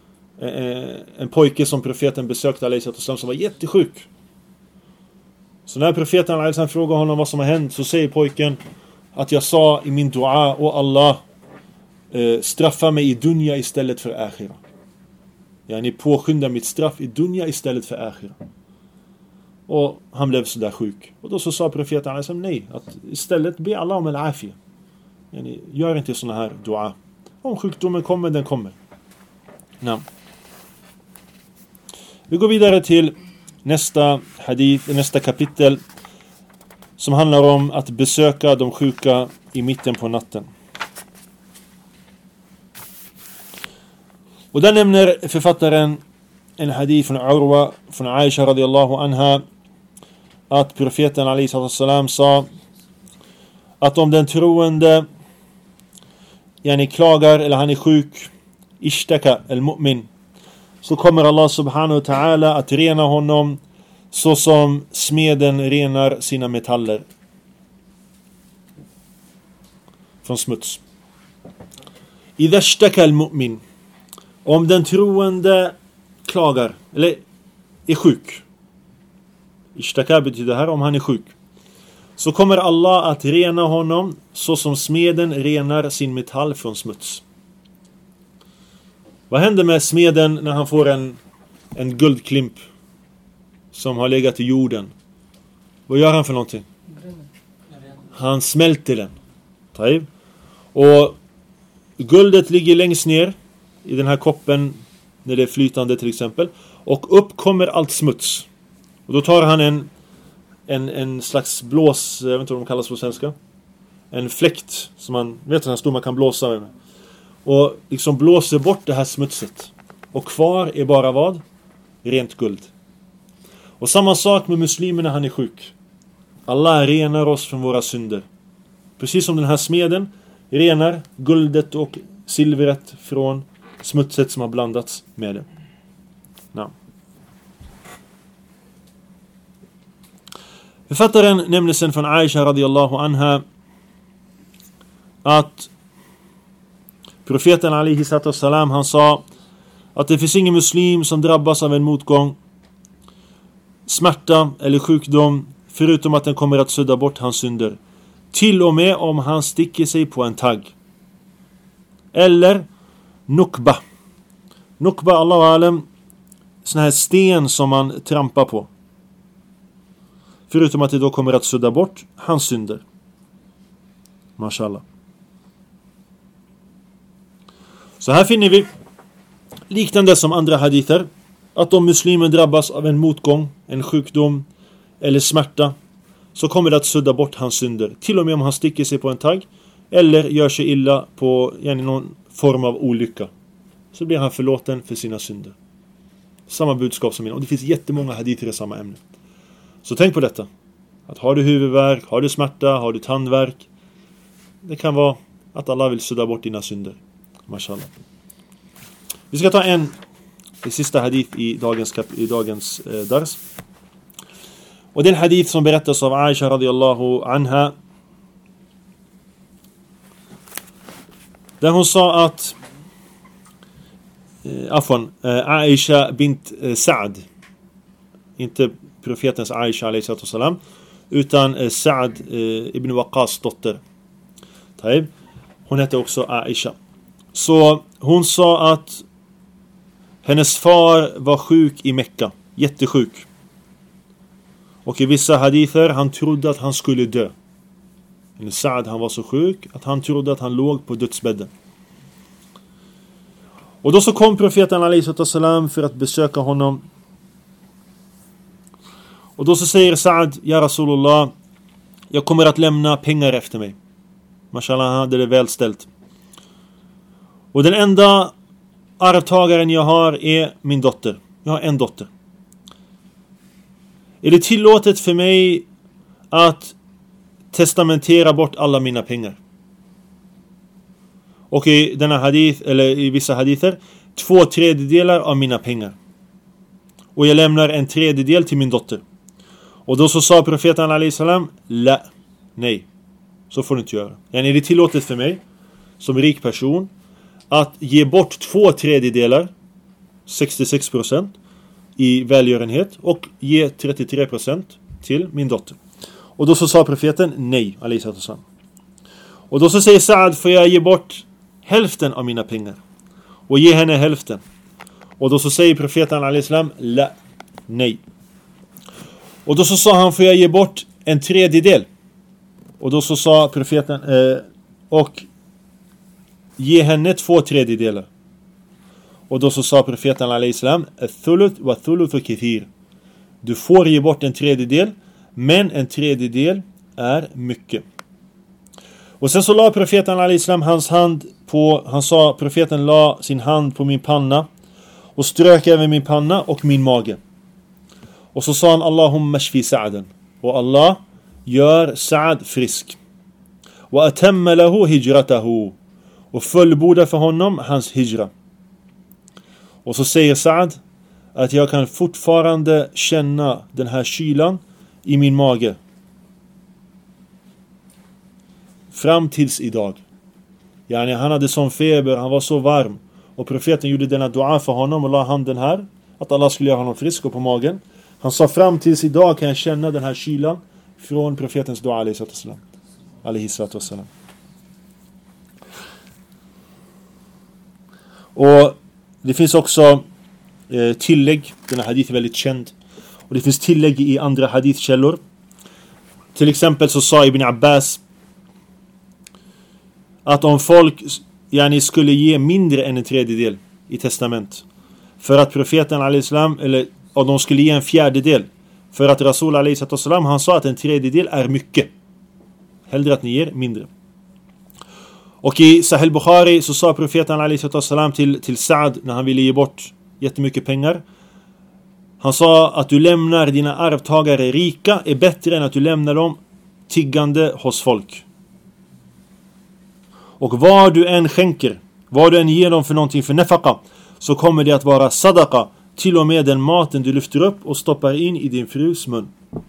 en pojke som profeten besökte alaihissalam som var jättesjuk. Så när profeten alaihissalam frågar honom vad som har hänt, så säger pojken att jag sa i min dua: och Allah, straffa mig i dunya istället för akhira. Yani påskynda mitt straff i dunya istället för akhira. Och han blev så där sjuk. Och då så sa profeten alaihissalam nej, att istället be Allah om al-afiyah. Yani gör inte såna här dua. Om sjukdomen kommer, den kommer. Ja. Vi går vidare till nästa hadith, nästa kapitel, som handlar om att besöka de sjuka i mitten på natten. Och där nämner författaren en hadith från Urwa, från Aisha radiyallahu anha, att profeten alaihissalam sa att om den troende yani klagar eller han är sjuk, ishtaka al-mu'min, så kommer Allah subhanahu wa ta'ala att rena honom så som smeden renar sina metaller från smuts. Idha ishtaka al-mu'min, om den troende klagar eller är sjuk, ishtaka betyder här om han är sjuk, så kommer Allah att rena honom så som smeden renar sin metall från smuts. Vad händer med smeden när han får en, en guldklimp som har legat i jorden? Vad gör han för någonting? Han smälter den. Taib. Och guldet ligger längst ner i den här koppen när det är flytande till exempel. Och upp kommer allt smuts. Och då tar han en, en, en slags blås, jag vet inte vad de kallas på svenska. En fläkt som man vet att stor man kan blåsa med. Och liksom blåser bort det här smutset. Och kvar är bara vad? Rent guld. Och samma sak med muslimerna, han är sjuk. Allah renar oss från våra synder. Precis som den här smeden renar guldet och silvret från smutset som har blandats med det. Ja. Författaren nämner sen från Aisha radiyallahu anha att profeten alaihi salam, han sa att det finns ingen muslim som drabbas av en motgång, smärta eller sjukdom förutom att den kommer att sudda bort hans synder. Till och med om han sticker sig på en tagg. Eller nukba. Nukba, Allahu alam, sån här sten som man trampar på. Förutom att det då kommer att sudda bort hans synder. Mashallah. Så här finner vi liknande som andra hadither, att om muslimen drabbas av en motgång, en sjukdom eller smärta, så kommer det att sudda bort hans synder. Till och med om han sticker sig på en tagg eller gör sig illa på yani, någon form av olycka, så blir han förlåten för sina synder. Samma budskap som innan. Och det finns jättemånga hadither i samma ämne. Så tänk på detta. Att har du huvudvärk, har du smärta, har du tandvärk, det kan vara att Allah vill sudda bort dina synder. Mashallah. Vi ska ta en det sista hadith i dagens, i dagens eh, dars. Och det är en hadith som berättas av Aisha radiyallahu anha. Där hon sa att eh, afwan, eh, Aisha bint eh, Sa'd, inte profetens Aisha alayhi salatu wasalam, utan eh, Sa'd eh, ibn Waqqas dotter. Taib. Hon heter också Aisha. Så hon sa att hennes far var sjuk i Mekka, jättesjuk. Och i vissa hadither han trodde att han skulle dö. Sa'd, han var så sjuk att han trodde att han låg på dödsbädden. Och då så kom profeten alayhi salatu wasalam för att besöka honom. Och då så säger Sa'd: ja Rasulullah, jag kommer att lämna pengar efter mig. Mashallah, han hade det väl ställt. Och den enda arvtagaren jag har är min dotter. Jag har en dotter. Är det tillåtet för mig att testamentera bort alla mina pengar? Och i denna hadith, eller i vissa hadither, två tredjedelar av mina pengar. Och jag lämnar en tredjedel till min dotter. Och då så sa profeten alayhi salam: la, nej, så får du inte göra. Yani är det tillåtet för mig som rik person att ge bort två tredjedelar, sextiosex procent, i välgörenhet och ge trettiotre procent till min dotter. Och då så sa profeten nej, alayhi sallam. Och då så säger Sa'd: får jag ge bort hälften av mina pengar och ge henne hälften? Och då så säger profeten alayhi sallam: la, nej. Och då så sa han: får jag ge bort en tredjedel? Och då så sa profeten eh, och ge henne två tredjedelar. Och då så sa profeten alayhi salam: ath-thuluth wa thuluthu kathir. Du får ge bort en tredjedel, men en tredjedel är mycket. Och sen så la profeten alayhi salam hans hand på, han sa, profeten la sin hand på min panna och strök över min panna och min mage. Och så sa han: Allahumma shfi Sa'dan. Och Allah gör Sa'd frisk. Wa atamma lahu hijratahu. Och fullborda för honom hans hijra. Och så säger Sa'd att jag kan fortfarande känna den här kylan i min mage fram tills idag. Yani han hade sån feber, han var så varm. Och profeten gjorde denna dua för honom och la handen här, att Allah skulle göra honom frisk, och på magen. Han sa: fram tills idag kan jag känna den här kylan från profetens dua alayhi sallam. Alayhi sallam. Och det finns också eh, tillägg. Den här hadith är väldigt känd. Och det finns tillägg i andra hadithkällor. Till exempel så sa Ibn Abbas att om folk yani, skulle ge mindre än en tredjedel i testament, för att profeten alayhi salam, eller om de skulle ge en fjärdedel, för att Rasul alayhi salam, han sa att en tredjedel är mycket. Hellre att ni ger mindre. Och i Sahih Bukhari så sa profeten alayhi salam till, till Sa'd när han ville ge bort jättemycket pengar. Han sa att du lämnar dina arvtagare rika är bättre än att du lämnar dem tiggande hos folk. Och vad du än skänker, vad du än ger dem för någonting för nafaqa, så kommer det att vara sadaqa, till och med den maten du lyfter upp och stoppar in i din frus mun.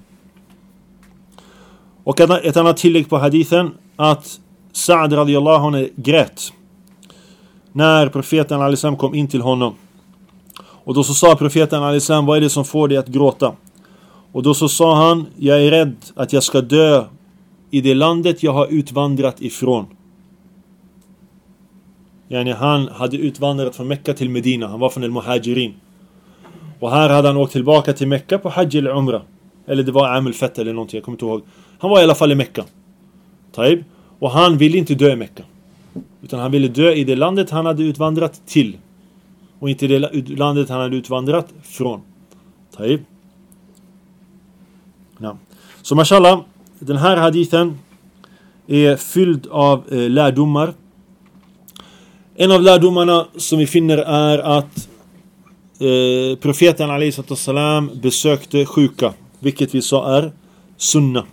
Och ett annat tillägg på hadithen, att Sa'd radiyallahu anhu grät när profeten alayhi salam kom in till honom. Och då så sa profeten alayhi salam: vad är det som får dig att gråta? Och då så sa han: jag är rädd att jag ska dö i det landet jag har utvandrat ifrån. Yani han hade utvandrat från Mekka till Medina. Han var från al-Muhajirin. Och här hade han åkt tillbaka till Mekka på Hajj eller Umrah. Eller det var Amul Fett eller någonting, jag kommer inte ihåg. Han var i alla fall i Mekka. Taib. Och han ville inte dö i Mekka. Utan han ville dö i det landet han hade utvandrat till. Och inte det landet han hade utvandrat från. Taib. Ja. Så mashallah, den här hadithen är fylld av eh, lärdomar. En av lärdomarna som vi finner är att eh, profeten alayhi salam besökte sjuka. Vilket vi sa är sunna.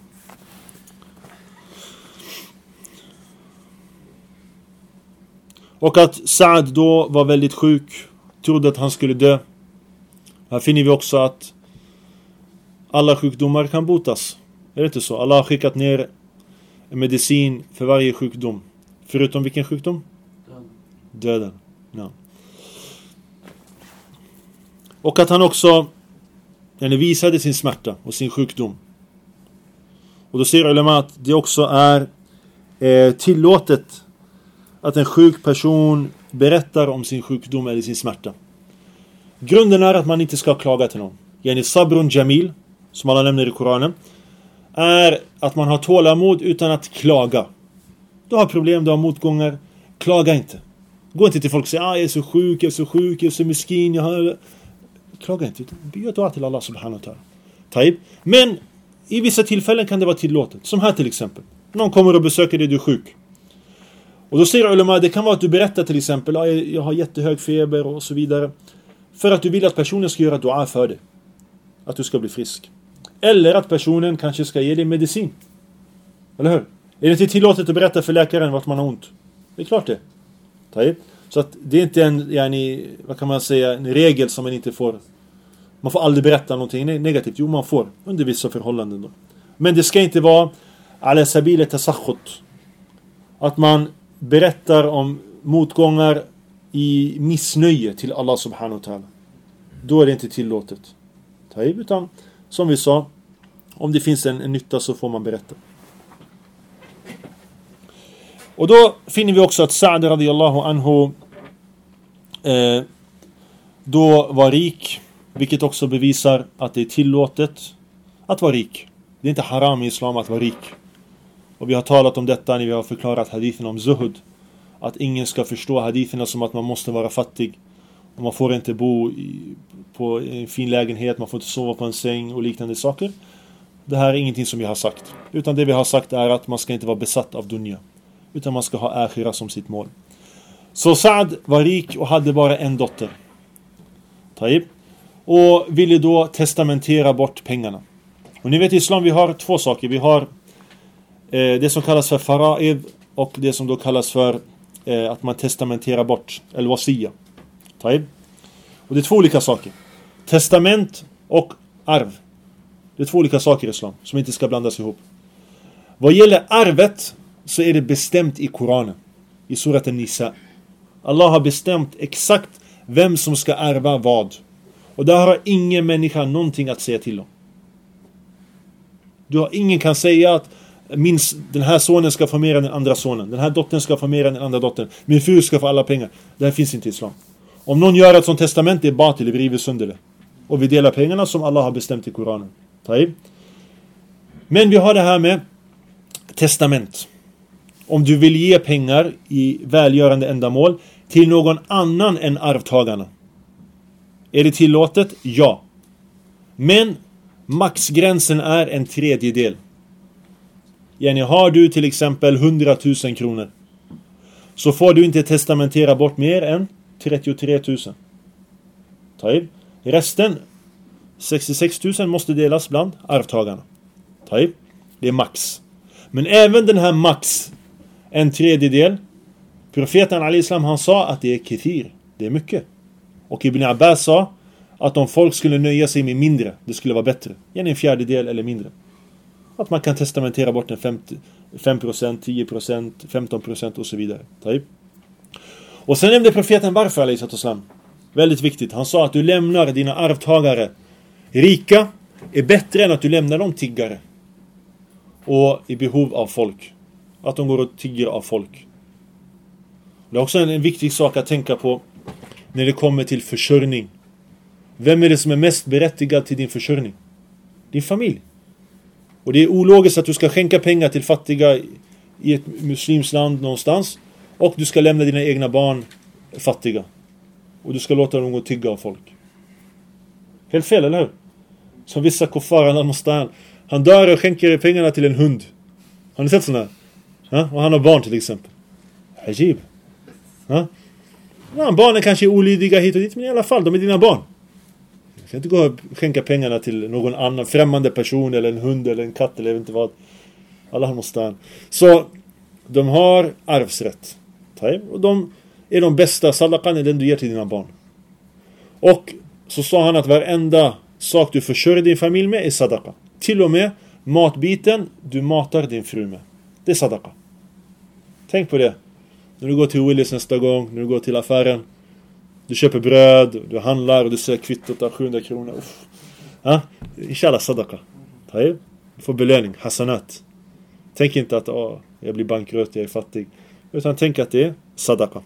Och att Saad då var väldigt sjuk. Trodde att han skulle dö. Här finner vi också att alla sjukdomar kan botas. Är det inte så? Allah har skickat ner en medicin för varje sjukdom. Förutom vilken sjukdom? Döden. Ja. Och att han också han visade sin smärta och sin sjukdom. Och då ser ulema att det också är eh, tillåtet att en sjuk person berättar om sin sjukdom eller sin smärta. Grunden är att man inte ska klaga till någon. Yani sabrun jamil, som alla nämner i Koranen, är att man har tålamod utan att klaga. Du har problem, du har motgångar. Klaga inte. Gå inte till folk och säga ah, jag är så sjuk, jag är så sjuk, jag är så miskin. Jag har... Klaga inte. Gör dua till Allah subhanahu wa ta'ala. Taib. Men i vissa tillfällen kan det vara tillåtet. Som här till exempel. Någon kommer och besöker dig, du är sjuk. Och då säger ulema, det kan vara att du berättar till exempel ah, jag har jättehög feber och så vidare. För att du vill att personen ska göra dua för dig. Att du ska bli frisk. Eller att personen kanske ska ge dig medicin. Eller hur? Är det inte tillåtet att berätta för läkaren vart man har ont? Det är klart det. Taib. Så att det är inte en, yani, vad kan man säga, en regel som man inte får. Man får aldrig berätta någonting negativt. Jo, man får. Under vissa förhållanden då. Men det ska inte vara ala sabila tasakhut. Att man berättar om motgångar i missnöje till Allah subhanahu wa ta'ala. Då är det inte tillåtet. Taib, utan som vi sa, om det finns en, en nytta så får man berätta. Och då finner vi också att Sa'd radiyallahu anhu eh, då var rik, vilket också bevisar att det är tillåtet att vara rik. Det är inte haram i islam att vara rik. Och vi har talat om detta när vi har förklarat hadithen om zuhud. Att ingen ska förstå haditherna som att man måste vara fattig. Och man får inte bo i, på en fin lägenhet, man får inte sova på en säng och liknande saker. Det här är ingenting som vi har sagt. Utan det vi har sagt är att man ska inte vara besatt av dunya. Utan man ska ha akhira som sitt mål. Så Sa'd var rik och hade bara en dotter. Taib. Och ville då testamentera bort pengarna. Och ni vet i islam vi har två saker. Vi har eh, det som kallas för fara'id och det som då kallas för eh, att man testamenterar bort. Eller wasiya. Taib. Och det är två olika saker. Testament och arv. Det är två olika saker i islam som inte ska blandas ihop. Vad gäller arvet så är det bestämt i Koranen. I surat an-Nisa. Allah har bestämt exakt vem som ska ärva vad. Och där har ingen människa någonting att säga till om. Du har, ingen kan säga att minst, den här sonen ska få mer än den andra sonen. Den här dottern ska få mer än den andra dottern. Min fru ska få alla pengar. Det här finns inte i islam. Om någon gör ett sånt testament, det är batil, vi river sönder det. Och vi delar pengarna som Allah har bestämt i Koranen. Taib. Men vi har det här med testament. Om du vill ge pengar i välgörande ändamål till någon annan än arvtagarna. Är det tillåtet? Ja. Men maxgränsen är en tredjedel. Yani har du till exempel hundratusen kronor så får du inte testamentera bort mer än trettiotre tusen. Taib. Resten, sextiosex tusen, måste delas bland arvtagarna. Taib. Det är max. Men även den här max, en tredjedel, profeten al-Islam han sa att det är kathir. Det är mycket. Och Ibn Abbas sa att om folk skulle nöja sig med mindre, det skulle vara bättre. Gärna en fjärdedel eller mindre. Att man kan testamentera bort en femtio, fem procent, tio procent, femton procent och så vidare. Taib. Och sen nämnde profeten varför al-Islam. Väldigt viktigt. Han sa att du lämnar dina arvtagare rika är bättre än att du lämnar dem tiggare. Och i behov av folk. Att de går och tigger av folk. Det är också en, en viktig sak att tänka på när det kommer till försörjning. Vem är det som är mest berättigad till din försörjning? Din familj. Och det är ologiskt att du ska skänka pengar till fattiga i ett muslims land någonstans och du ska lämna dina egna barn fattiga. Och du ska låta dem gå och tigga av folk. Helt fel, eller hur? Som vissa kuffar, al-Mustan. Han dör och skänker pengarna till en hund. Har ni sett sådana? Ja? Och han har barn till exempel. Hajib. Ja? Ja, barnen kanske är olydiga hit och dit, men i alla fall, de är dina barn. Du kan inte gå och skänka pengarna till någon annan främmande person eller en hund eller en katt eller jag vet inte vad. Allah mustan. Så de har arvsrätt. Och de är de bästa. Sadaqan är den du ger till dina barn. Och så sa han att varenda sak du försörjer din familj med är sadaqa. Till och med matbiten du matar din fru med. Det är sadaqa. Tänk på det. När du går till Willys nästa gång, när du går till affären. Du köper bröd, du handlar och du ser kvittot av sjuhundra kronor. Uff. Ja, inshallah sadaqa. Du får belöning, hasanat. Tänk inte att åh, jag blir bankrutt, jag är fattig. Utan tänk att det är sadaqa.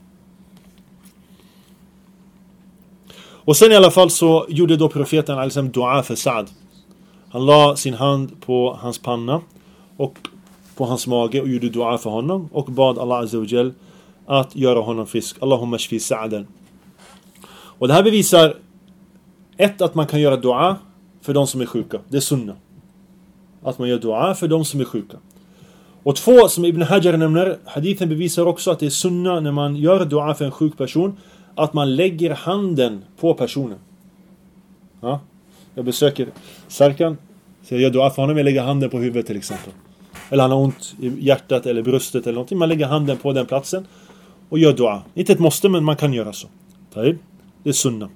Och sen i alla fall så gjorde då profeten al-Islam dua för Sa'd. Han la sin hand på hans panna och på hans mage och gjorde dua för honom och bad Allah Azza wa Jal att göra honom frisk. Allahumma shfi Sa'dan. Och det här bevisar ett, att man kan göra dua för de som är sjuka. Det är sunna. Att man gör dua för de som är sjuka. Och två, som Ibn Hajar nämner, hadithen bevisar också att det är sunna när man gör dua för en sjuk person, att man lägger handen på personen. Ja? Jag besöker Serkan, så jag gör dua för honom, jag lägger handen på huvudet till exempel. Eller han har ont i hjärtat eller bröstet eller någonting. Man lägger handen på den platsen och gör dua. Inte ett måste, men man kan göra så. Det är sunna.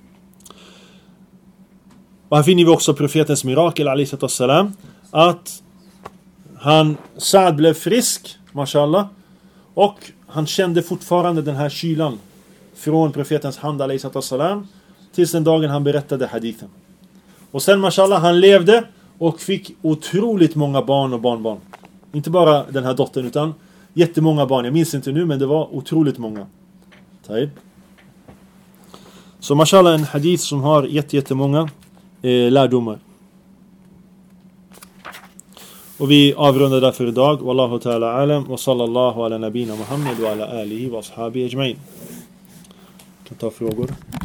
Och här finner vi också profetens mirakel, alayhi salam, att han, Sa'd blev frisk, mashallah, och han kände fortfarande den här kylan från profetens hand, alayhi salam, tills den dagen han berättade hadithen. Och sen, mashallah, han levde och fick otroligt många barn och barnbarn. Inte bara den här dottern, utan jättemånga barn. Jag minns inte nu, men det var otroligt många. Taib. Så mashallah, en hadith som har jätte, jättemånga eh, lärdomar. Och vi avrundar därför idag. Wallahu ta'ala alam. Wa sallallahu ala nabina Muhammad wa ala alihi wa ashabi ajma'in. Kan ta frågor.